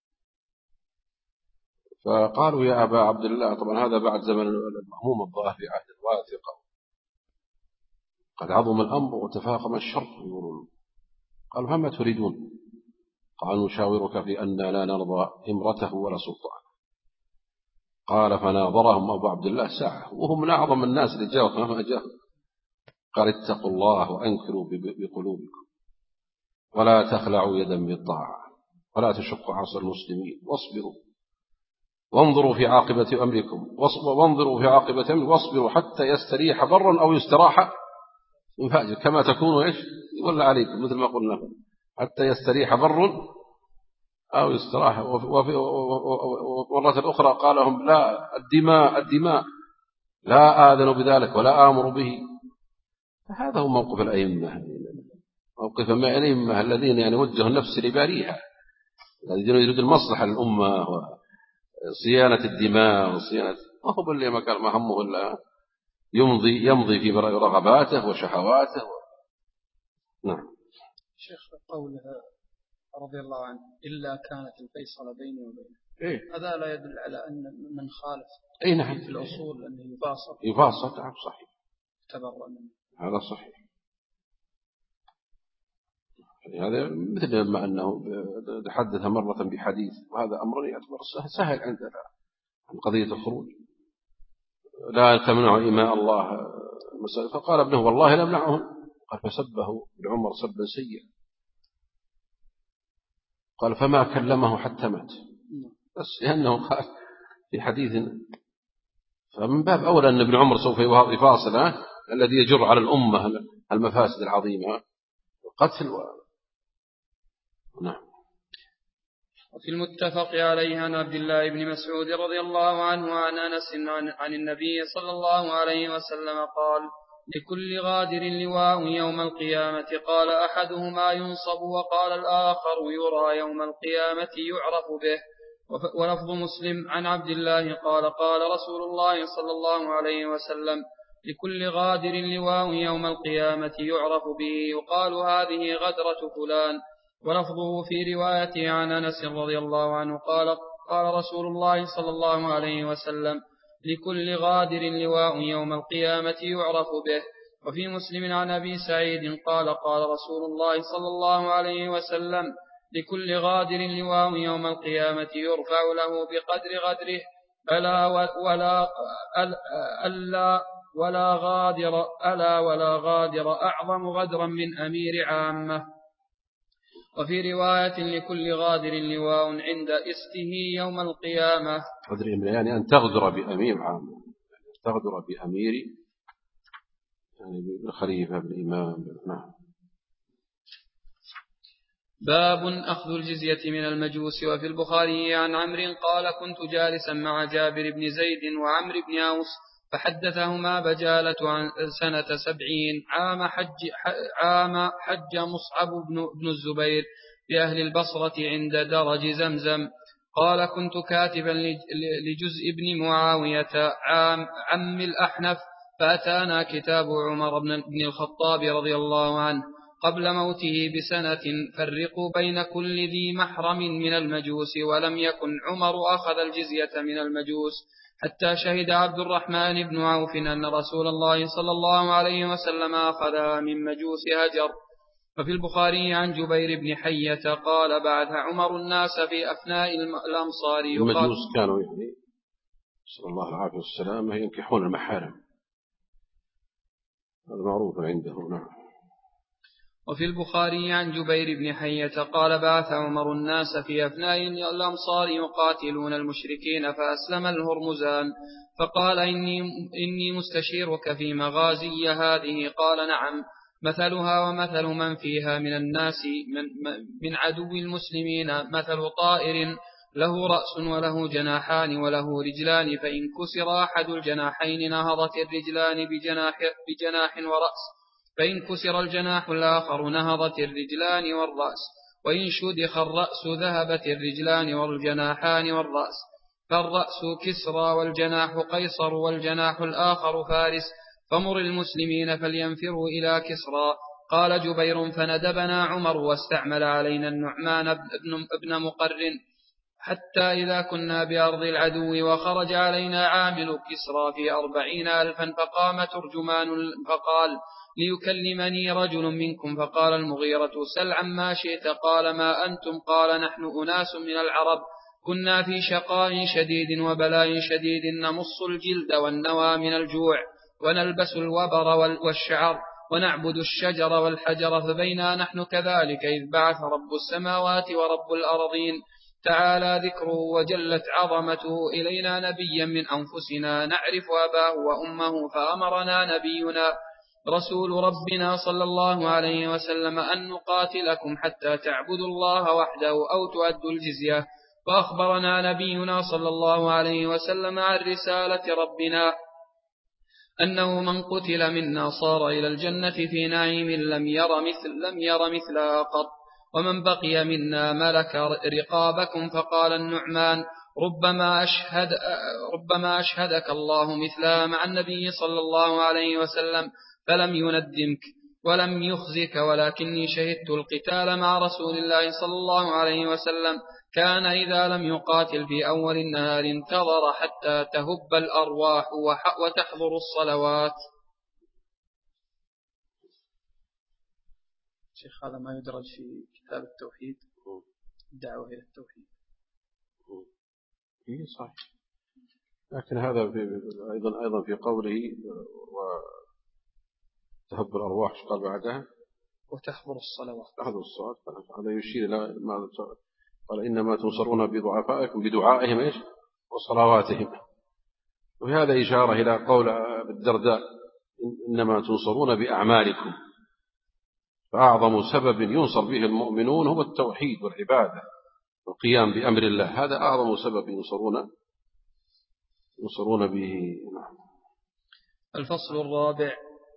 فقالوا يا أبا عبد الله، طبعا هذا بعد زمن المهموم الظاهر في عهد الواثقة، قد عظم الأمر وتفاقم الشر يقولون. قالوا فما تريدون؟ قال نشاورك في أن لا نرضى إمرته ولا سلطان. قال فناظرهم أبو عبد الله ساعة وهم من أعظم الناس اللي جاءوا ما جاءوا. قال اتقوا الله وأنكروا بقلوبكم ولا تخلعوا يدا بالطاعة ولا تشقوا عصا المسلمين واصبروا وانظروا في عاقبة أمركم واصبروا حتى يستريح برا أو يستراح من فاجر، كما تكونوا إيش يولى عليكم مثل ما قلنا، حتى يستريح بر أو يستراح. والمرة الأخرى قال لهم لا الدماء لا آذن بذلك ولا آمر به. هذا هو موقف الأئمة، موقف الأئمة الذين يعني وجهوا النفس لباريها، الذين يريدون المصلحة للأمة وصيانة الدماء وصيانة، ما هو باللي ما كان همه إلا يمضي في رغباته وشهواته نعم. شيخ قوله رضي الله عنه إلا كانت الفيصل بيني وبينه، هذا لا يدل على أن من خالف نعم في الأصول أنه يفاصل. نعم صحيح، تبرأ منه، هذا صحيح. هذا مثل ما أنه تحدث مرة بحديث، وهذا أمر يعتبر سهل عندنا عن قضية الخروج، لا تمنع إماء الله المسألة. فقال ابنه والله لا منعهم، قال فسبه ابن عمر سبا سيئا، قال فما كلمه حتى مات، بس لأنه قال في حديث. فمن باب أولى أن ابن عمر سوف يفاصل الذي يجر على الأمة المفاسد العظيمة القتل نعم. وفي المتفق عليه عن عبد الله بن مسعود رضي الله عنه عن أنس عن النبي صلى الله عليه وسلم قال لكل غادر لواء يوم القيامة، قال أحدهما ينصب وقال الآخر يرى يوم القيامة يعرف به. ولفظ مسلم عن عبد الله قال قال رسول الله صلى الله عليه وسلم لكل غادر لواء يوم القيامة يعرف به، يقال هذه غدرة فلان. ولفظه في روايته عن أنس رضي الله عنه قال رسول الله صلى الله عليه وسلم لكل غادر لواء يوم القيامة يعرف به. وفي مسلم عن أبي سعيد قال رسول الله صلى الله عليه وسلم لكل غادر لواء يوم القيامة يرفع له بقدر غدره، ولا غادر أعظم غدرا من أمير عامة. وفي رواية لكل غادر لواء عند استه يوم القيامة. يعني أن تغدر بأمير عامة، تغدر بأمير يعني بالخليفة بالإمام. نعم. باب أخذ الجزية من المجوس. وفي البخاري عن عمرو قال كنت جالسا مع جابر بن زيد وعمر بن أوس فحدثهما بجالة عن سنة 70 عام حج مصعب بن الزبير بأهل البصرة عند درج زمزم. قال كنت كاتبا لجزء بن معاوية عم الأحنف، فأتانا كتاب عمر بن الخطاب رضي الله عنه، قبل موته بسنة فرقوا بين كل ذي محرم من المجوس. ولم يكن عمر أخذ الجزية من المجوس حتى شهد عبد الرحمن بن عوف أن رسول الله صلى الله عليه وسلم أخذها من مجوس هجر. وفي البخاري عن جبير بن حية قال بعث عمر الناس في أفناء الأمصار. المجوس كانوا يعني صلى الله عليه وسلم ينكحون المحارم، هذا معروف عنده. نعم. وفي البخاري عن جبير بن حية قال بعث عمر الناس في أفناء الأمصار يقاتلون المشركين فأسلم الهرمزان فقال إني مستشيرك في مغازي هذه. قال نعم، مثلها ومثل من فيها من الناس من عدو المسلمين مثل طائر له رأس وله جناحان وله رجلان، فإن كسر أحد الجناحين نهضت الرجلان بجناح ورأس، فإن كسر الجناح الآخر نهضت الرجلان والرأس، وإن شدخ الرأس ذهبت الرجلان والجناحان والرأس. فالرأس كسرى والجناح قيصر والجناح الآخر فارس، فمر المسلمين فلينفروا إلى كسرى. قال جبير فندبنا عمر واستعمل علينا النعمان ابن مقرن حتى إذا كنا بأرض العدو وخرج علينا عامل كسرى في 40,000 فقام ترجمان فقال ليكلمني رجل منكم، فقال المغيرة سل عما شئت. قال ما أنتم؟ قال نحن أناس من العرب كنا في شقاء شديد وبلاء شديد نمص الجلد والنوى من الجوع ونلبس الوبر والشعر ونعبد الشجر والحجر، فبينا نحن كذلك إذ بعث رب السماوات ورب الأرضين تعالى ذكره وجلت عظمته إلينا نبيا من أنفسنا نعرف أباه وأمه، فأمرنا نبينا رسول ربنا صلى الله عليه وسلم أن نقاتلكم حتى تعبدوا الله وحده أو تؤدوا الجزية. فأخبرنا نبينا صلى الله عليه وسلم عن رسالة ربنا أنه من قتل منا صار إلى الجنة في نعيم لم ير مثلها قط، ومن بقي منا ملك رقابكم. فقال النعمان ربما أشهدك الله مثلها مع النبي صلى الله عليه وسلم فلم يندمك ولم يخزك، ولكني شهدت القتال مع رسول الله صلى الله عليه وسلم كان إذا لم يقاتل في أول النهار انتظر حتى تهب الأرواح وتحضر الصلوات. شيخ هذا ما يدرج في كتاب التوحيد، الدعوة إلى التوحيد. إيه صحيح، لكن هذا أيضا في قوله وتهب الأرواح قال بعدها وتحضر الصلوات. تحضر الصلوات، هذا يشير إلى ما قال إنما تنصرون بضعفائكم بدعائهم إيش وصلواتهم. وهذا إشارة إلى قول الدرداء إنما تنصرون بأعمالكم، فأعظم سبب ينصر به المؤمنون هو التوحيد والعبادة والقيام بأمر الله، هذا أعظم سبب ينصرون به. الفصل الرابع.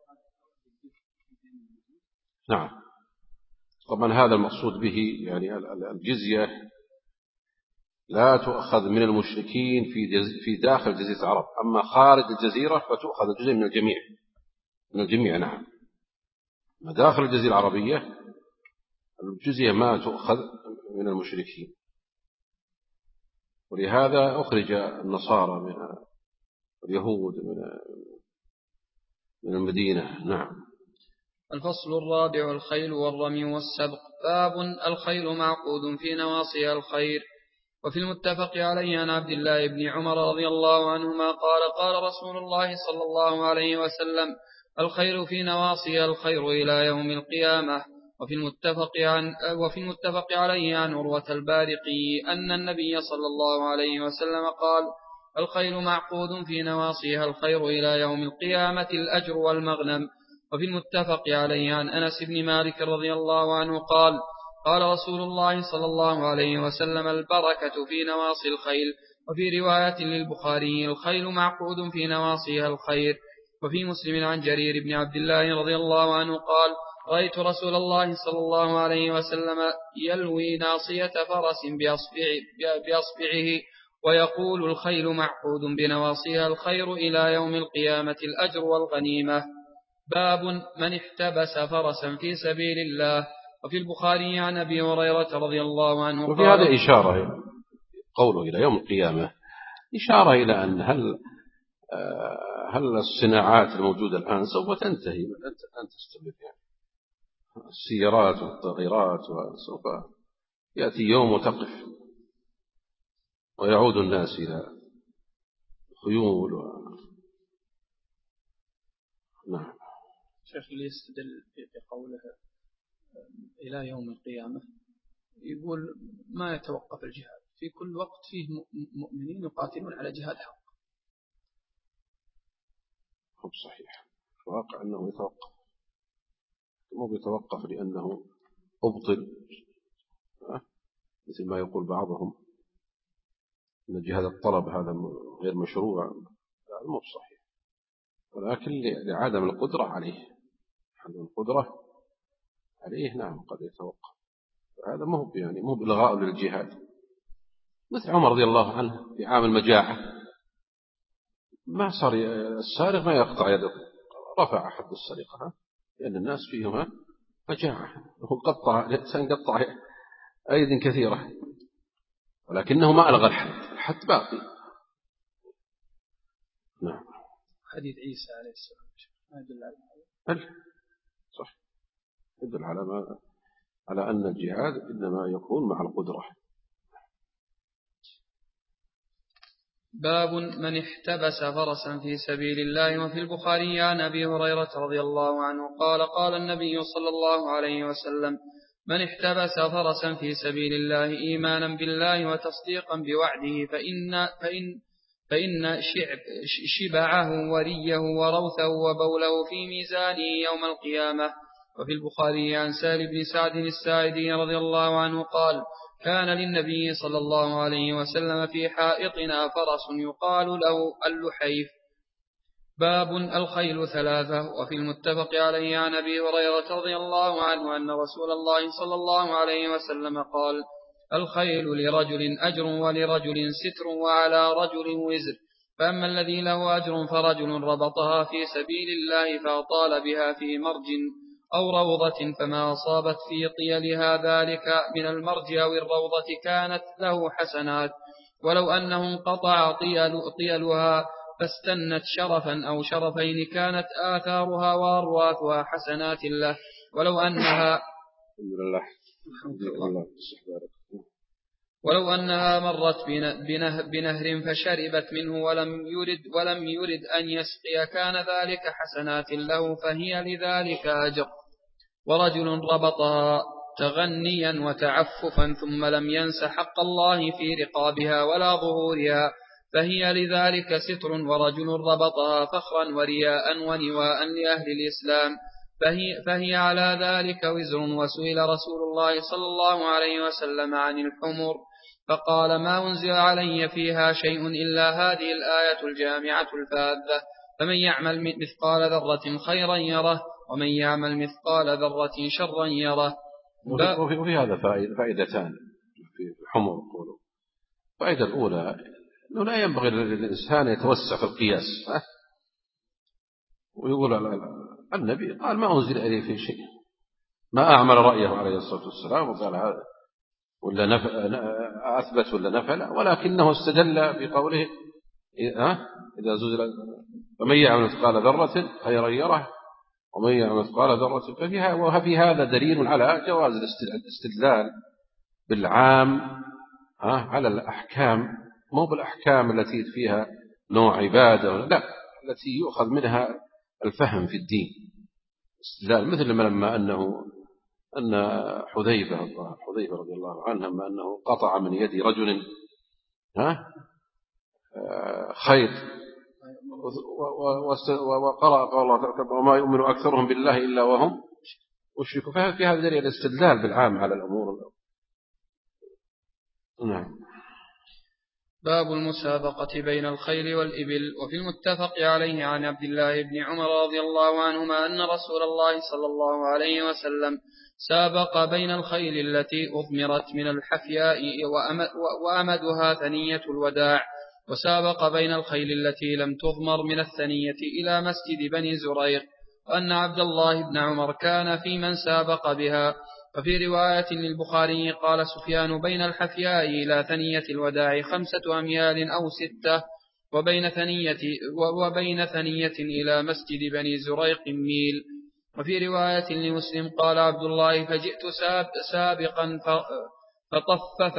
نعم، طبعا هذا المقصود به يعني الجزية لا تؤخذ من المشركين في داخل جزيرة العرب، أما خارج الجزيرة فتؤخذ الجزية من الجميع. نعم، داخل الجزيرة العربية الجزية ما تؤخذ من المشركين، ولهذا أخرج النصارى من اليهود من المدينة. نعم. الفصل الرابع. الخيل والرمي والسبق. باب الخيل معقود في نواصيها الخير. وفي المتفق عليه عن عبد الله بن عمر رضي الله عنهما قال قال رسول الله صلى الله عليه وسلم الخيل في نواصيها الخير إلى يوم القيامة. وفي المتفق عليه عن عروة البارقي أن النبي صلى الله عليه وسلم قال الخيل معقود في نواصيها الخير إلى يوم القيامة الأجر والمغنم. وفي المتفق عليه عن أنس بن مالك رضي الله عنه قال قال رسول الله صلى الله عليه وسلم البركة في نواصي الخيل. وفي رواية للبخاري الخيل معقود في نواصيها الخير. وفي مسلم عن جرير بن عبد الله رضي الله عنه قال رأيت رسول الله صلى الله عليه وسلم يلوي ناصية فرس بأصبعه ويقول الخيل معقود بنواصيها الخير إلى يوم القيامة الأجر والغنيمة. باب من احتبس فرسا في سبيل الله. وفي البخاري عن أبي هريرة رضي الله عنه وفي هذا إشارة قوله إلى يوم القيامة، إشارة إلى أن هل الصناعات الموجودة الآن سوف تنتهي أن تستمر، يعني السيارات والطائرات، وسوف يأتي يوم وتقف ويعود الناس إلى خيول نعم. شيخ اللي يستدل بقوله إلى يوم القيامة يقول ما يتوقف الجهاد، في كل وقت فيه مؤمنين يقاتلون على جهاد حق. هو صحيح، الواقع أنه يتوقف، مو بيتوقف لأنه أبطل مثل ما يقول بعضهم أن جهاد الطلب هذا غير مشروع، هذا مو صحيح، ولكن لعدم القدرة عليه، عدم القدرة عليه نعم قد يتوقف. هذا مو بإلغاء للجهاد، مثل عمر رضي الله عنه في عام المجاعة ما صار السارق ما يقطع يده، رفع حد السرقة لأن الناس فيهم مجاعة، الإنسان قطع أيد كثيرة، ولكنه ما ألغى الحد باقي. نعم. حديث عيسى عليه السلام ما يدل على هذا؟ صح، يدل على أن الجهاد إنما يكون مع القدرة. باب من احتبس فرسا في سبيل الله. وفي البخاري عن أبي هريرة رضي الله عنه قال قال النبي صلى الله عليه وسلم من احتبس فرسا في سبيل الله إيمانا بالله وتصديقا بوعده فإن شبعه وريه وروثه وبوله في ميزانه يوم القيامة. وفي البخاري عن سهل بن سعد الساعدي رضي الله عنه قال كان للنبي صلى الله عليه وسلم في حائطنا فرس يقال له اللحيف. باب الخيل ثلاثة. وفي المتفق عليه عن أبي هريرة رضي الله عنه أن رسول الله صلى الله عليه وسلم قال الخيل لرجل أجر ولرجل ستر وعلى رجل وزر، فأما الذي له أجر فرجل ربطها في سبيل الله فأطال بها في مرج أو روضة فما أصابت في طيلها ذلك من المرج أو الروضة كانت له حسنات، ولو أنه انقطع طيلها فاستنت شرفا أو شرفين كانت آثارها وأرواثها حسنات له، ولو أنها مرت بنهر فشربت منه ولم يرد أن يسقي كان ذلك حسنات له فهي لذلك أجر. ورجل ربطها تغنيا وتعففا ثم لم ينس حق الله في رقابها ولا ظهورها فهي لذلك ستر. ورجل ربطها فخرا ورياء ونواء لأهل الإسلام فهي على ذلك وزر. وسئل رسول الله صلى الله عليه وسلم عن الحمر فقال ما أنزل علي فيها شيء إلا هذه الآية الجامعة الفاذة فمن يعمل مثقال ذرة خيرا يره ومن يعمل مثقال ذرة شرا يره. وفي هذا فائدتان في الحمر. الفائدة الأولى أنه لا ينبغي للإنسان يتوسع في القياس، ويقول النبي قال ما أنزل إليه في شيء، ما أعمل رأيه عليه الصلاة والسلام وقال هذا ولا أثبت ولا نفل، ولكنه استدل بقوله إذا زلزل فمن يعمل مثقال ذرة خيرا يره ومن يعمل مثقال ذرة وفي هذا دليل على جواز الاستدلال بالعام على الأحكام، مو بالأحكام التي فيها نوع عبادة، لا، التي يؤخذ منها الفهم في الدين. استدلال مثل لما أن حذيفة رضي الله عنه لما أنه قطع من يد رجل خيط وقرأ قال الله وما يؤمن أكثرهم بالله إلا وهم مشركون، ففي هذا دليل الاستدلال بالعام على الأمور. نعم. باب المسابقة بين الخيل والإبل. وفي المتفق عليه عن عبد الله بن عمر رضي الله عنهما أن رسول الله صلى الله عليه وسلم سابق بين الخيل التي أضمرت من الحفياء وأمدها ثنية الوداع، وسابق بين الخيل التي لم تضمر من الثنية إلى مسجد بني زريق، وأن عبد الله بن عمر كان في من سابق بها. وفي رواية للبخاري قال سفيان: بين الحفياء إلى ثنية الوداع 5 أميال أو 6، وبين ثنية إلى مسجد بني زريق ميل. وفي رواية لمسلم قال عبد الله: فجئت سابقا فطفف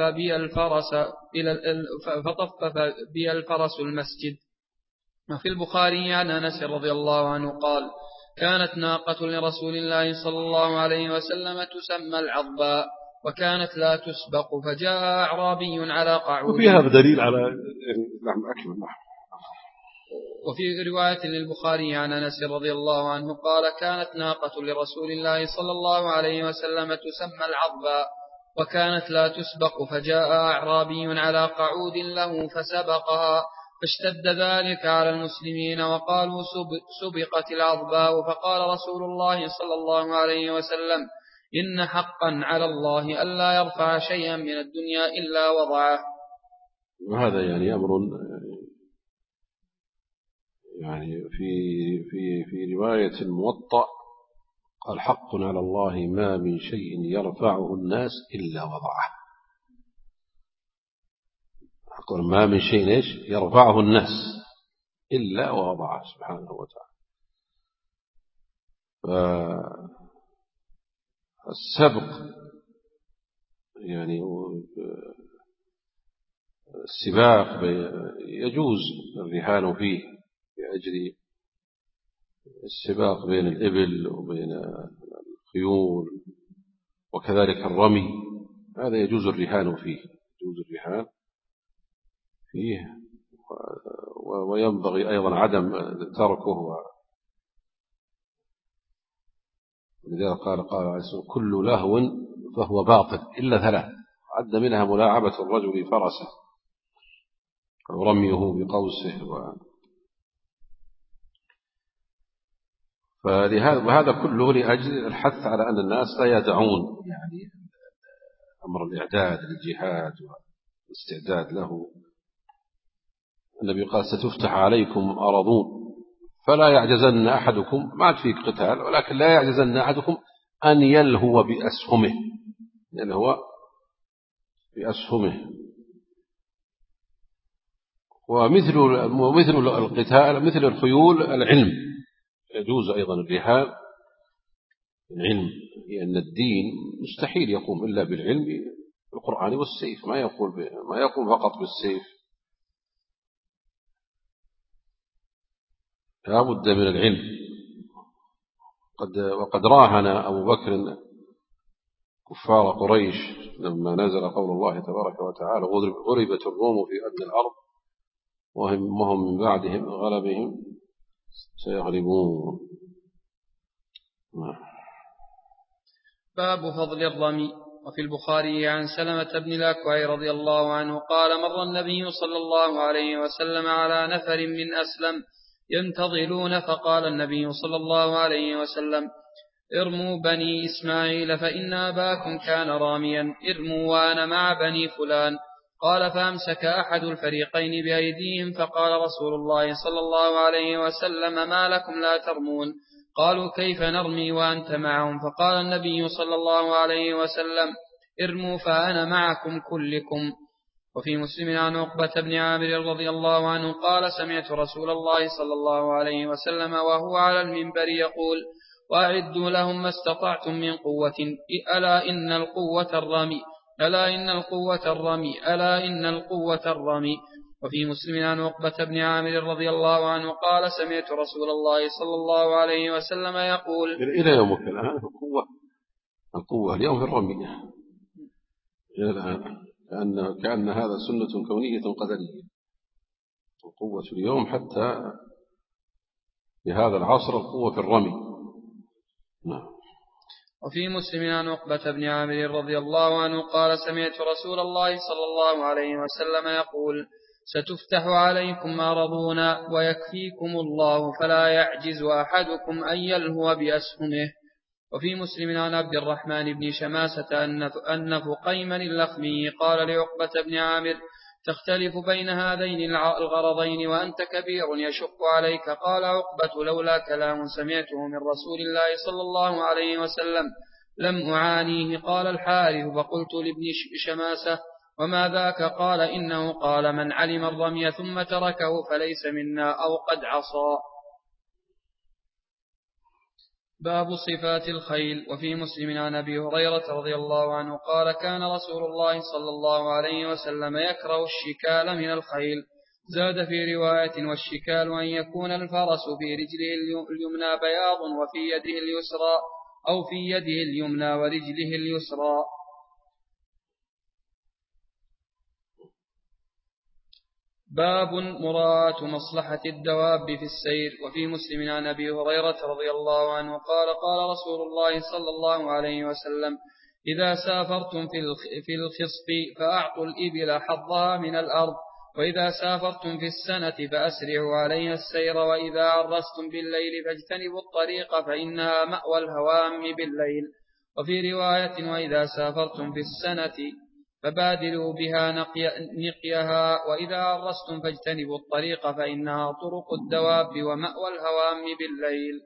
بي الفرس المسجد. وفي البخاري عن أنس رضي الله عنه قال: كانت ناقة لرسول الله صلى الله عليه وسلم تسمى العضباء، وكانت لا تسبق، فجاء أعرابي على قعود. وفي هذا دليل على أكمل. وفي رواية للبخاري عن أنس رضي الله عنه قال: كانت ناقة لرسول الله صلى الله عليه وسلم تسمى العضباء، وكانت لا تسبق، فجاء أعرابي على قعود له فسبقها، فاشتد ذلك على المسلمين وقالوا: سبقت العضباء. فقال رسول الله صلى الله عليه وسلم: إن حقا على الله ألا يرفع شيئا من الدنيا إلا وضعه. وهذا يعني أمر يعني في رواية الموطأ قال: حق على الله ما من شيء يرفعه الناس إلا وضعه. حق ما من شيء يرفعه الناس إلا ووضعه سبحانه وتعالى. فالسبق يعني السباق يجوز الرهان فيه بأجل السباق بين الإبل وبين الخيول، وكذلك الرمي، هذا يجوز الرهان فيه، وينبغي أيضا عدم تركه. ولذلك قال كل لهو فهو باطل إلا 3، عد منها ملاعبة الرجل فرسه ورميه بقوسه وهذا كله لأجل الحث على أن الناس لا يدعون يعني أمر الإعداد للجهاد والاستعداد له. النبي قال: ستفتح عليكم أرضون فلا يعجزن أحدكم، ما عاد فيك قتال، ولكن لا يعجزن أحدكم أن يلهو بأسهمه. ومثل القتال مثل الخيول العلم، يجوز أيضا الرهان العلم، لأن الدين مستحيل يقوم إلا بالعلم بالقرآن والسيف، ما يقوم فقط بالسيف، لا بد من العلم. وقد راهن أبو بكر كفار قريش لما نزل قول الله تبارك وتعالى: غلبت الروم في أدنى الأرض وهم من بعدهم غلبهم سيغلبون. باب فضل الرمي. وفي البخاري عن سلمة بن الأكوع رضي الله عنه قال: مر النبي صلى الله عليه وسلم على نفر من أسلم ينتظرون، فقال النبي صلى الله عليه وسلم: ارموا بني إسماعيل فإن أباكم كان راميا، ارموا وأنا مع بني فلان. قال: فأمسك أحد الفريقين بأيديهم، فقال رسول الله صلى الله عليه وسلم: ما لكم لا ترمون؟ قالوا: كيف نرمي وأنت معهم؟ فقال النبي صلى الله عليه وسلم: ارموا فأنا معكم كلكم. وفي مسلم عن عقبة بن عامر رضي الله عنه قال: سمعت رسول الله صلى الله عليه وسلم وهو على المنبر يقول: وأعدوا لهم ما استطعتم من قوة، ألا إن القوة الرمي، ألا إن القوة الرمي، ألا إن القوة الرمي. وفي مسلم عن عقبة بن عامر رضي الله عنه قال: سمعت رسول الله صلى الله عليه وسلم يقول: إلى يومك الآن القوة اليوم في الرمي إلى الآن، كأن هذا سنة كونية قدرية، القوة اليوم حتى في هذا العصر القوة في الرمي. وفي مسلم عن عقبة بن عامر رضي الله عنه قال: سمعت رسول الله صلى الله عليه وسلم يقول: ستفتح عليكم أرضون ويكفيكم الله، فلا يعجز أحدكم أن يلهو بأسهمه. وفي مسلم عن عبد الرحمن بن شماسة أن فقيما اللخمي قال لعقبة بن عامر: تختلف بين هذين الغرضين وأنت كبير يشق عليك. قال عقبة: لولا كلام سمعته من رسول الله صلى الله عليه وسلم لم أعانيه. قال الحارث: فقلت لابن شماسة: وما ذاك؟ قال: إنه قال: من علم الرمي ثم تركه فليس منا أو قد عصى. باب صفات الخيل. وفي مسلم عن أبي هريرة رضي الله عنه قال: كان رسول الله صلى الله عليه وسلم يكره الشكال من الخيل. زاد في رواية: والشكال أن يكون الفرس في رجله اليمنى بياض وفي يده اليسرى، أو في يده اليمنى ورجله اليسرى. باب مراعاة مصلحة الدواب في السير. وفي مسلم عن أبي هريرة رضي الله عنه قال: قال رسول الله صلى الله عليه وسلم: إذا سافرتم في الخصب فأعطوا الإبل حظها من الأرض، وإذا سافرتم في السنة فأسرعوا عليها السير، وإذا عرستم بالليل فاجتنبوا الطريق فإنها مأوى الهوام بالليل. وفي رواية: وإذا سافرتم في السنة فبادروا بها نقيها، وإذا عرستم فاجتنبوا الطريق فإنها طرق الدواب ومأوى الهوام بالليل.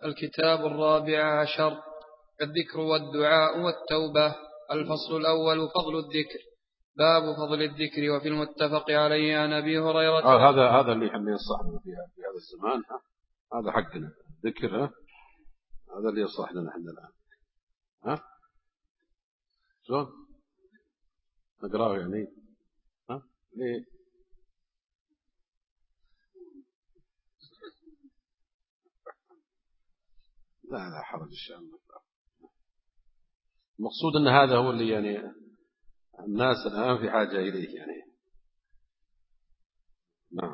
الكتاب 14 الذكر والدعاء والتوبة. الفصل الأول فضل الذكر. باب فضل الذكر. وفي المتفق عليه عن أبي هريرة هذا اللي احنا يصلحنا في هذا الزمان. هذا حقنا ذكر. هذا اللي يصلح لنا احنا الآن. شلون نقرأه يعني؟ ليه؟ لا حرج إن شاء الله. المقصود أن هذا هو اللي يعني الناس الآن في حاجة إليه يعني. نعم.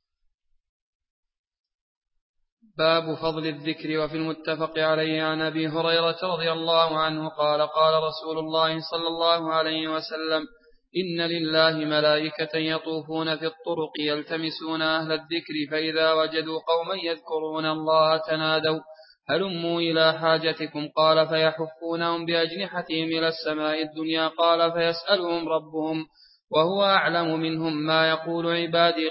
باب فضل الذكر. وفي المتفق عليه عن أبي هريرة رضي الله عنه قال قال رسول الله صلى الله عليه وسلم: إن لله ملائكة يطوفون في الطرق يلتمسون أهل الذكر، فإذا وجدوا قوما يذكرون الله تنادوا: هلموا إلى حاجتكم. قال فيحفونهم بأجنحتهم إلى السماء الدنيا. قال فيسألهم ربهم وهو أعلم منهم ما يقول عبادي.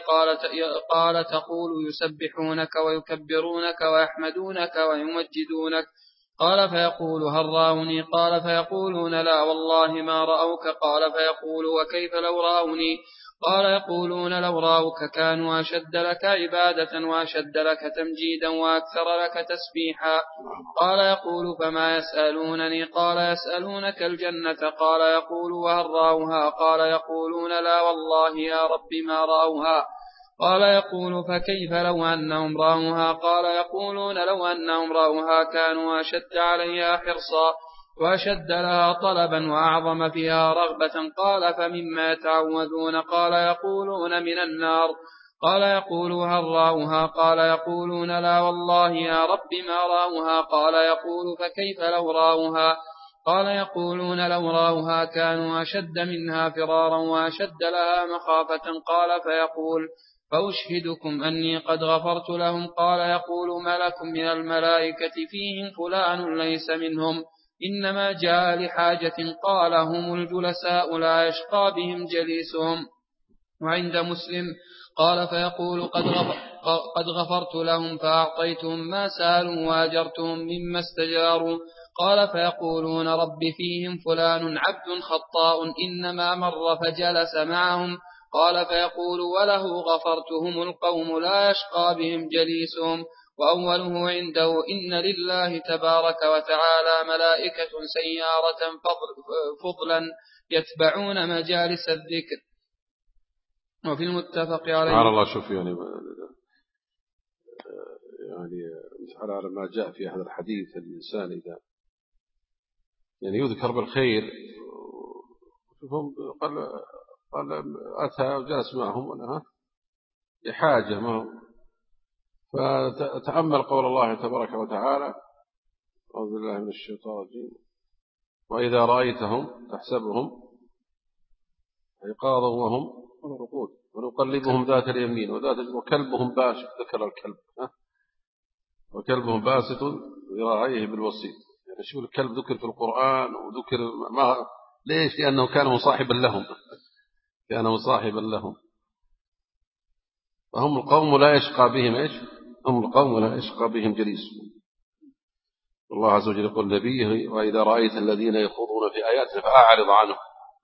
قال تقول: يسبحونك ويكبرونك ويحمدونك ويمجدونك. قال فيقول: هل رأوني؟ قال فيقولون: لا والله ما رأوك. قال فيقول: وكيف لو رأوني؟ قال يقولون: لو رأوك كانوا أشد لك عبادة وأشد لك تمجيدا وأكثر لك تسبيحا. قال يقول: فما يسألونني؟ قال يسألونك الجنة. قال يقول: وهل رأوها؟ قال يقولون: لا والله يا رب ما رأوها. قال يقول: فكيف لو أنهم رأوها؟ قال يقولون: لو أنهم رأوها كانوا أشد عليها حرصا وأشد لها طلبا وأعظم فيها رغبة. قال فمما يتعوذون؟ قال يقولون: من النار. قال يقول: هل رأوها؟ قال يقولون: لا والله يا رب ما رأوها. قال يقول: فكيف لو رأوها؟ قال يقولون: لو رأوها كانوا أشد منها فرارا وأشد لها مخافة. قال فيقول: فأشهدكم أني قد غفرت لهم. قال يقول ملك من الملائكة: فيهم فلان ليس منهم، إنما جاء لحاجة. قال: هم الجلساء لا يشقى بهم جليسهم. وعند مسلم: قال فيقول: قد غفرت لهم فأعطيتهم ما سألوا وأجرتهم مما استجاروا. قال فيقولون: رب فيهم فلان عبد خطاء إنما مر فجلس معهم. قال فيقول: وله غفرتهم القوم لا يشقى بهم جليسهم. وأوله عنده: إن لله تبارك وتعالى ملائكة سيارة فضلا يتبعون مجالس الذكر. وفي المتفق عليه. سبحان الله. شوف يعني على ما جاء في هذا الحديث: الإنسان إذا يعني يذكر بالخير، قال أتى وجلس معهم لحاجة فتأمل قول الله تبارك وتعالى: أعوذ بالله من الشيطان الرجيم: وإذا رأيتهم تحسبهم أيقاظا وهم رقود ونقلبهم ذات اليمين وكلبهم باسط. ذكر الكلب وكلبهم باسط ذراعيه بالوسيط. يعني شو الكلب ذكر في القرآن وذكر ليش؟ لأنه كان مصاحبا لهم. فهم القوم لا يشقى بهم هم القوم لا يشقى بهم جليسهم. الله عز وجل يقول نبيه: وإذا رأيت الذين يخوضون في آياتنا فأعرض عنهم.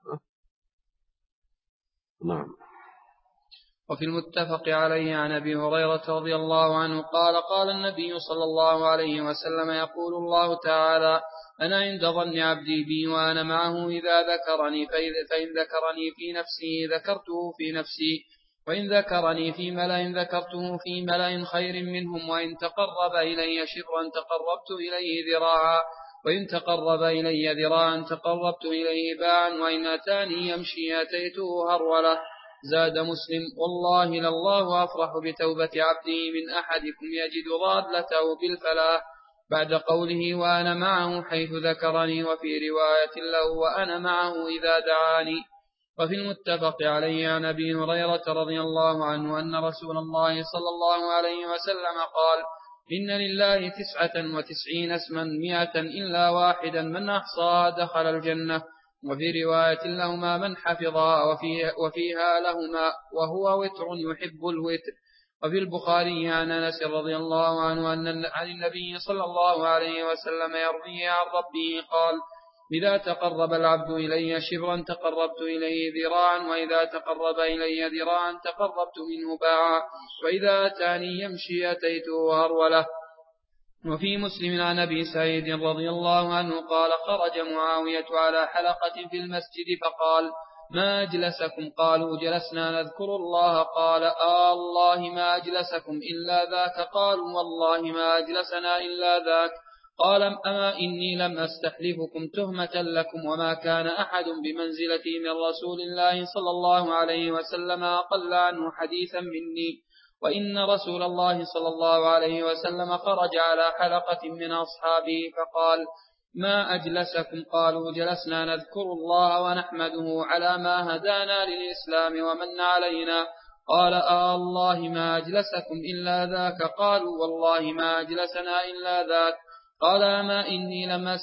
نعم. وفي المتفق عليه عن أبي هريرة رضي الله عنه قال: قال النبي صلى الله عليه وسلم: يقول الله تعالى: أنا عند ظن عبدي بي وأنا معه إذا ذكرني، فإن ذكرني في نفسه ذكرته في نفسي، وإن ذكرني في ملأ ذكرته في ملأ خير منهم، وإن تقرب إلي شبرا تقربت إليه ذراعا، وإن تقرب إلي ذراعا تقربت إليه باعا، وإن أتاني يمشي أتيته هرولة. زاد مسلم: والله لله أفرح بتوبة عبده من أحدكم يجد ضالته بالفلاح، بعد قوله: وأنا معه حيث ذكرني، وفي رواية له: وأنا معه إذا دعاني. وفي المتفق عليه عن أبي هريرة رضي الله عنه أن رسول الله صلى الله عليه وسلم قال: إن لله 99 اسما 100 إلا واحدا من أحصاها دخل الجنة. وفي رواية لهما من حفظها، وفيها لهما: وهو وتر يحب الوتر. وفي البخاري عن أنس رضي الله عنه عن النبي صلى الله عليه وسلم يرويه عن ربه قال: إذا تقرب العبد إلي شبرا تقربت إليه ذراعا، وإذا تقرب إلي ذراعا تقربت منه باعا، وإذا أتاني يمشي أتيته هروله. وفي مسلم عن أبي سعيد رضي الله عنه قال: خرج معاوية على حلقة في المسجد فقال: ما أجلسكم؟ قالوا: جلسنا نذكر الله. قال: الله ما أجلسكم إلا ذاك. قالوا: والله ما أجلسنا إلا ذاك. قال: أما إني لم أستحلفكم تهمة لكم، وما كان أحد بمنزلتي من رسول الله صلى الله عليه وسلم أقل عنه حديثا مني. وإن رسول الله صلى الله عليه وسلم خرج على حلقة من أصحابه فقال: ما أجلسكم؟ قالوا: جلسنا نذكر الله ونحمده على ما هدانا للإسلام ومن علينا. قال: الله ما أجلسكم إلا ذاك. قالوا: والله ما أجلسنا إلا ذاك. قال: أما إني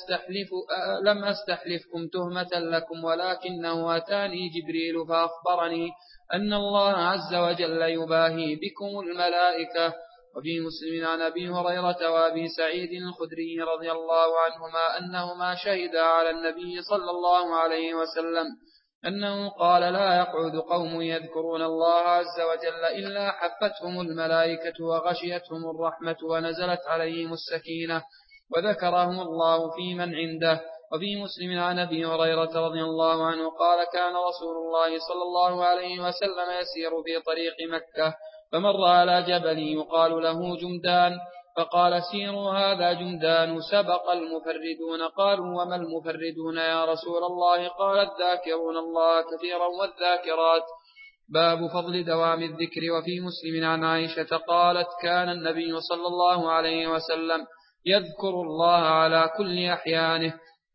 لم أستحلفكم تهمة لكم، ولكنه أتاني جبريل فأخبرني أن الله عز وجل يباهي بكم الملائكة. وفي مسلم عن أبي هريرة وأبي سعيد الخدري رضي الله عنهما أنهما شهدا على النبي صلى الله عليه وسلم أنه قال: لا يقعد قوم يذكرون الله عز وجل إلا حفتهم الملائكة وغشيتهم الرحمة ونزلت عليهم السكينة وذكرهم الله في من عنده. وفي مسلم عن أبي هريرة رضي الله عنه قال: كان رسول الله صلى الله عليه وسلم يسير في طريق مكة فمر على جبل يقال له جمدان، فقال: سيروا هذا جمدان سبق المفردون. قالوا: وما المفردون يا رسول الله؟ قال: الذاكرون الله كثيرا والذاكرات. باب فضل دوام الذكر. وفي مسلم عن عائشة قالت: كان النبي صلى الله عليه وسلم يذكر الله على كل أحيانه.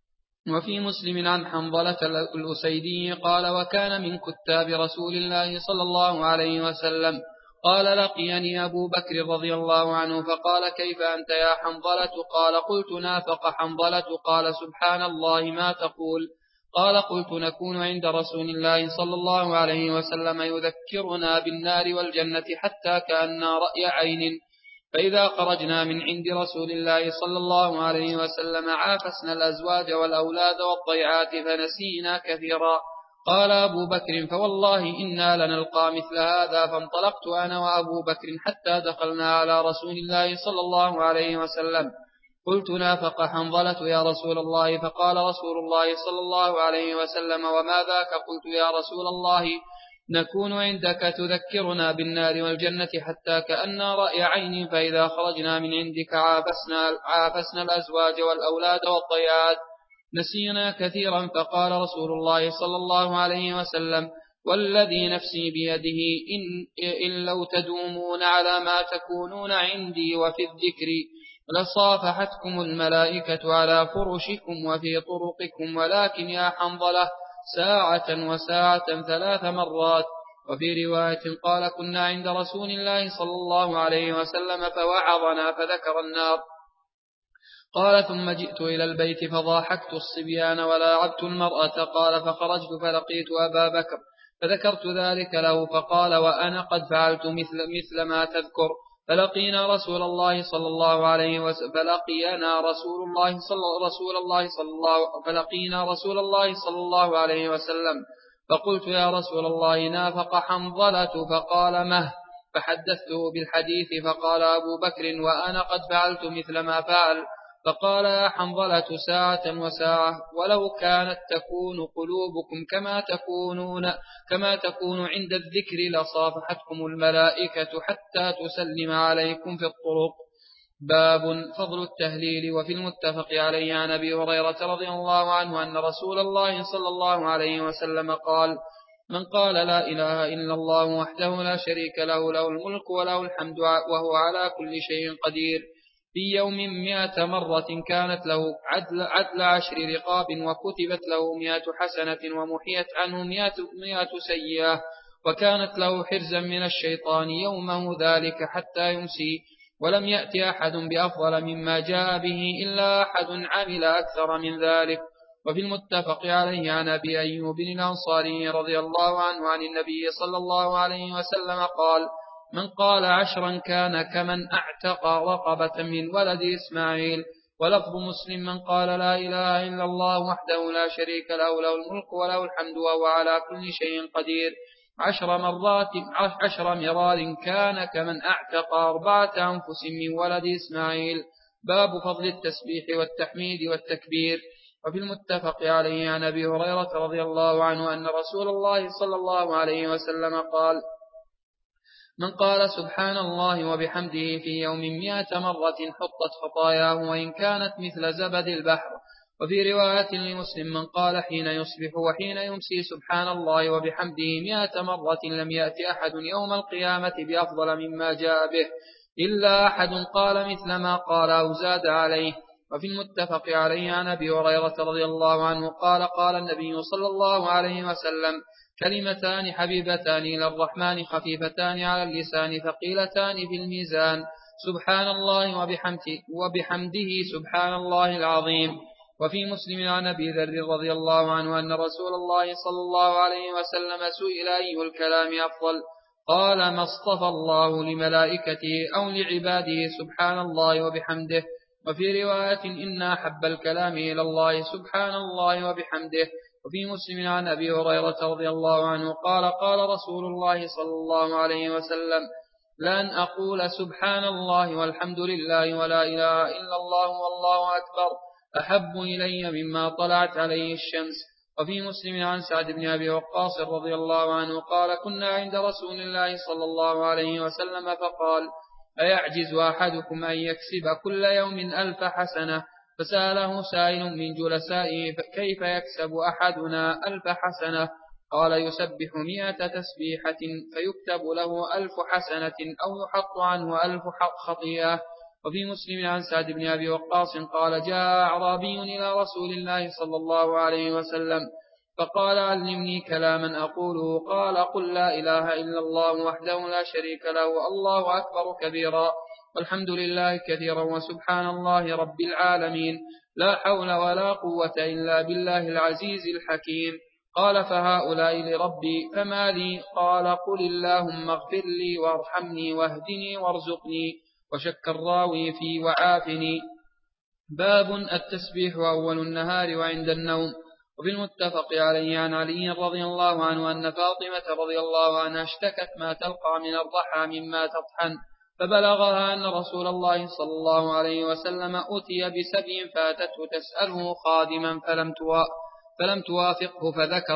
وفي مسلم عن حنظلة الأسيدي قال: وكان من كتاب رسول الله صلى الله عليه وسلم. قال: لقيني أبو بكر رضي الله عنه فقال: كيف أنت يا حنظلة؟ قال: قلت: نافق حنظلة. قال: سبحان الله ما تقول؟ قال: قلت: نكون عند رسول الله صلى الله عليه وسلم يذكرنا بالنار والجنة حتى كأننا رأي عين، فإذا خرجنا من عند رسول الله صلى الله عليه وسلم عافسنا الأزواج والأولاد والضيعات فنسينا كثيرا. قال أبو بكر: فوالله إنا لنلقى مثل هذا. فانطلقت أنا وأبو بكر حتى دخلنا على رسول الله صلى الله عليه وسلم. قلت: نافق حنظلة يا رسول الله. فقال رسول الله صلى الله عليه وسلم: وما ذاك؟ قلت: يا رسول الله نكون عندك تذكرنا بالنار والجنة حتى كأننا رأي عين، فإذا خرجنا من عندك عافسنا الأزواج والأولاد والضيعات نسينا كثيرا. فقال رسول الله صلى الله عليه وسلم: والذي نفسي بيده إن لو تدومون على ما تكونون عندي وفي الذكر لصافحتكم الملائكة على فرشكم وفي طرقكم، ولكن يا حنظلة ساعة وساعة 3 مرات. وفي رواية قال: كنا عند رسول الله صلى الله عليه وسلم فوعظنا فذكر النار. قال: ثم جئت إلى البيت فضاحكت الصبيان ولاعبت المرأة. قال: فخرجت فلقيت أبا بكر فذكرت ذلك له فقال: وأنا قد فعلت مثل ما تذكر. فلقينا رسول الله صلى الله عليه وسلم فقلت: يا رسول الله نافق حنظلة. فقال: مه. فحدثته بالحديث فقال أبو بكر: وأنا قد فعلت مثل ما فعل. فقال: يا حنظلة ساعة وساعة، ولو كانت تكون قلوبكم كما تكون عند الذكر لصافحتكم الملائكة حتى تسلم عليكم في الطرق. باب فضل التهليل. وفي المتفق عليه عن أبي هريرة رضي الله عنه أن رسول الله صلى الله عليه وسلم قال: من قال لا إله إلا الله وحده لا شريك له له الملك وله الحمد وهو على كل شيء قدير في يوم 100 مرة كانت له عدل 10 رقاب، وكتبت له 100 حسنة ومحيت عنه 100 سيئة، وكانت له حرزا من الشيطان يومه ذلك حتى يمسي. ولم يأتي أحد بأفضل مما جاء به إلا أحد عمل أكثر من ذلك. وفي المتفق عليه عن أبي أيوب الأنصاري رضي الله عنه عن النبي صلى الله عليه وسلم قال: من قال 10 كان كمن أعتق رقبة من ولد إسماعيل. ولفظ مسلم من قال لا إله إلا الله وحده لا شريك له له الملك وله الحمد وهو على كل شيء قدير 10 مرار كان كمن أعتق 4 أنفس من ولد إسماعيل. باب فضل التسبيح والتحميد والتكبير. وفي المتفق عليه عن أبي هريرة رضي الله عنه أن رسول الله صلى الله عليه وسلم قال: من قال سبحان الله وبحمده في يوم 100 مرة حطت خطاياه وإن كانت مثل زبد البحر. وفي رواية لمسلم من قال حين يصبح وحين يمسي سبحان الله وبحمده 100 مرة لم يأتي أحد يوم القيامة بأفضل مما جاء به إلا أحد قال مثل ما قال أو زاد عليه. وفي المتفق عليه عن أبي هريرة رضي الله عنه قال: قال النبي صلى الله عليه وسلم: كلمتان حبيبتان إلى الرحمن خفيفتان على اللسان ثقيلتان في الميزان سبحان الله وبحمده سبحان الله العظيم. وفي مسلم عن أبي ذر رضي الله عنه أن رسول الله صلى الله عليه وسلم سئل أي الكلام أفضل قال: ما اصطفى الله لملائكته أو لعباده سبحان الله وبحمده. وفي رواية إن أحب الكلام إلى الله سبحان الله وبحمده. وفي مسلم عن أبي هريرة رضي الله عنه قال: قال رسول الله صلى الله عليه وسلم: لأن أقول سبحان الله والحمد لله ولا إله إلا الله والله أكبر أحب إلي مما طلعت عليه الشمس. وفي مسلم عن سعد بن أبي وقاص رضي الله عنه قال: كنا عند رسول الله صلى الله عليه وسلم فقال: أيعجز أحدكم أن يكسب كل يوم 1000 حسنة؟ فسأله سائل من جلسائه: كيف يكسب أحدنا 1000 حسنة؟ قال: يسبح 100 تسبيحة فيكتب له 1000 حسنة أو يحط عنه 1000 خطيئة. وفي مسلم عن سعد بن أبي وقاص قال: جاء أعرابي إلى رسول الله صلى الله عليه وسلم فقال: علمني كلاما أقوله. قال: قل لا إله إلا الله وحده لا شريك له الله أكبر كبيرا والحمد لله كثيرا وسبحان الله رب العالمين لا حول ولا قوة إلا بالله العزيز الحكيم. قال: فهؤلاء لربي فما لي؟ قال: قل اللهم اغفر لي وارحمني واهدني وارزقني. وشك الراوي في وعافني. باب التسبيح أول النهار وعند النوم. وفي المتفق عليه عن علي رضي الله عنه أن فاطمة رضي الله عنها اشتكت ما تلقى من الضحى مما تطحن فبلغها أن رسول الله صلى الله عليه وسلم أتي بسبي فاتته تسأله خادما فلم توافقه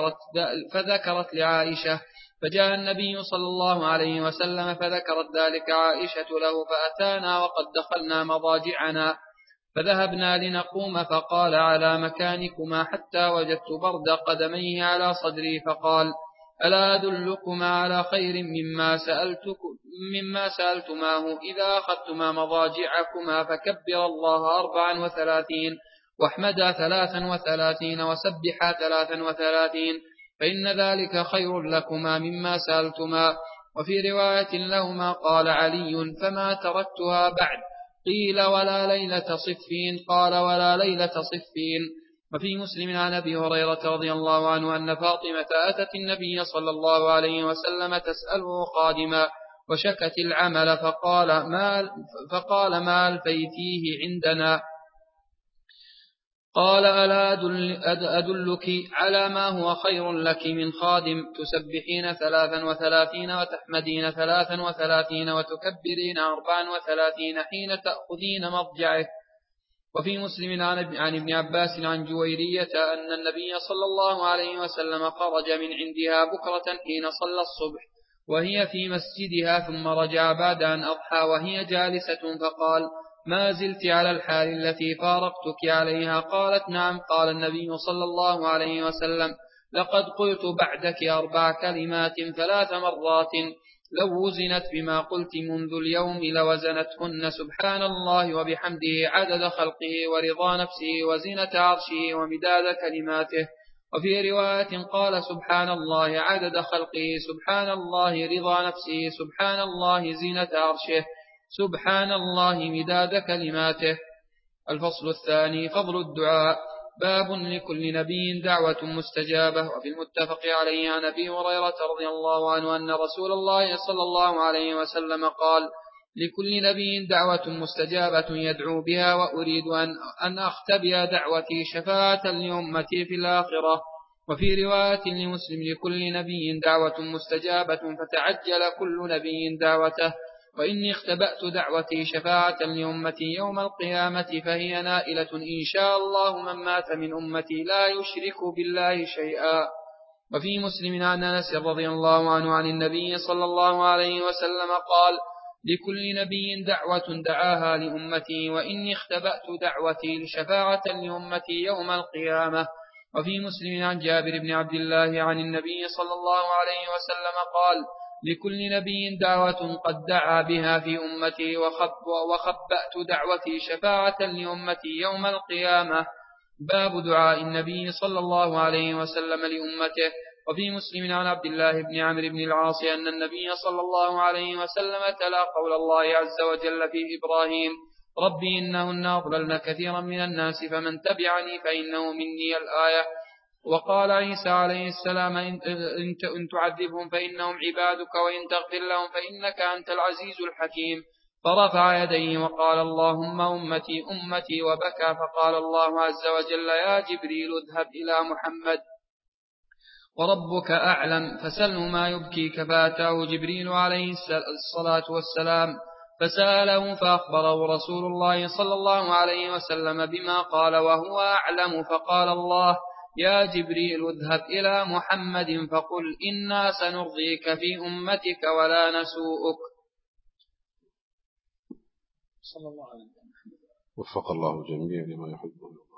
فذكرت لعائشة فجاء النبي صلى الله عليه وسلم فذكرت ذلك عائشة له فأتانا وقد دخلنا مضاجعنا فذهبنا لنقوم فقال: على مكانكما حتى وجدت برد قدميه على صدري فقال: ألا أدلكما على خير مما سألتماه؟ إذا أخذتما مضاجعكما فكبر الله 34 واحمدا 33 وسبحا 33 فإن ذلك خير لكما مما سألتما. وفي رواية لهما قال علي: فما تركتها بعد. قيل: ولا ليلة صفين؟ قال: ولا ليلة صفين. وفي مسلم عن أبي هريرة رضي الله عنه أن فاطمة أتت النبي صلى الله عليه وسلم تسأله خادما وشكت العمل فقال: ما ألفيتيه عندنا؟ قال: ألا أدلك على ما هو خير لك من خادم؟ تسبحين 33 وتحمدين 33 وتكبرين 34 حين تأخذين مضجعك. وفي مسلم عن ابن عباس عن جويرية أن النبي صلى الله عليه وسلم خرج من عندها بكرة حين صلى الصبح وهي في مسجدها ثم رجع بعد أن أضحى وهي جالسة فقال: ما زلت على الحال التي فارقتك عليها؟ قالت: نعم. قال النبي صلى الله عليه وسلم: لقد قلت بعدك 4 كلمات 3 مرات لو وزنت بما قلت منذ اليوم لوزنتهن: سبحان الله وبحمده عدد خلقه ورضا نفسه وزنة عرشه ومداد كلماته. وفي رواية قال: سبحان الله عدد خلقه، سبحان الله رضا نفسه، سبحان الله زينة عرشه، سبحان الله مداد كلماته. الفصل الثاني: فضل الدعاء. باب لكل نبي دعوة مستجابة. وفي المتفق عليه عن أبي هريرة رضي الله عنه أن رسول الله صلى الله عليه وسلم قال: لكل نبي دعوة مستجابة يدعو بها، وأريد أن أختبئ دعوتي شفاعة لأمتي في الآخرة. وفي رواية لمسلم: لكل نبي دعوة مستجابة فتعجل كل نبي دعوته، وإني اختبأت دعوتي شفاعة لأمتي يوم القيامة فهي نائلة إن شاء الله من مات من أمتي لا يشرك بالله شيئا. وفي مسلم عن أنس رضي الله عنه عن النبي صلى الله عليه وسلم قال: لكل نبي دعوة دعاها لأمتي، وإني اختبأت دعوتي شفاعة لأمتي يوم القيامة. وفي مسلم عن جابر بن عبد الله عن النبي صلى الله عليه وسلم قال: لكل نبي دعوة قد دعا بها في أمتي، وخبأت دعوتي شفاعة لأمتي يوم القيامة. باب دعاء النبي صلى الله عليه وسلم لأمته. وفي مسلم عن عبد الله بن عمرو بن العاص أن النبي صلى الله عليه وسلم تلا قول الله عز وجل في إبراهيم: ربي إنهن أضللن كثيرا من الناس فمن تبعني فإنه مني الآية. وقال عيسى عليه السلام: إن تعذبهم فإنهم عبادك، وإن تغفر لهم فإنك أنت العزيز الحكيم. فرفع يديه وقال: اللهم أمتي أمتي، وبكى. فقال الله عز وجل: يا جبريل اذهب إلى محمد وربك أعلم فسله ما يبكيك. فأتاه جبريل عليه الصلاة والسلام فسأله، فأخبره رسول الله صلى الله عليه وسلم بما قال وهو أعلم. فقال الله: يا جبريل اذهب إلى محمد فقل إنا سنرضيك في أمتك ولا نسوءك. صلى الله عليه وسلم. وفق الله جميعا لما يحبه.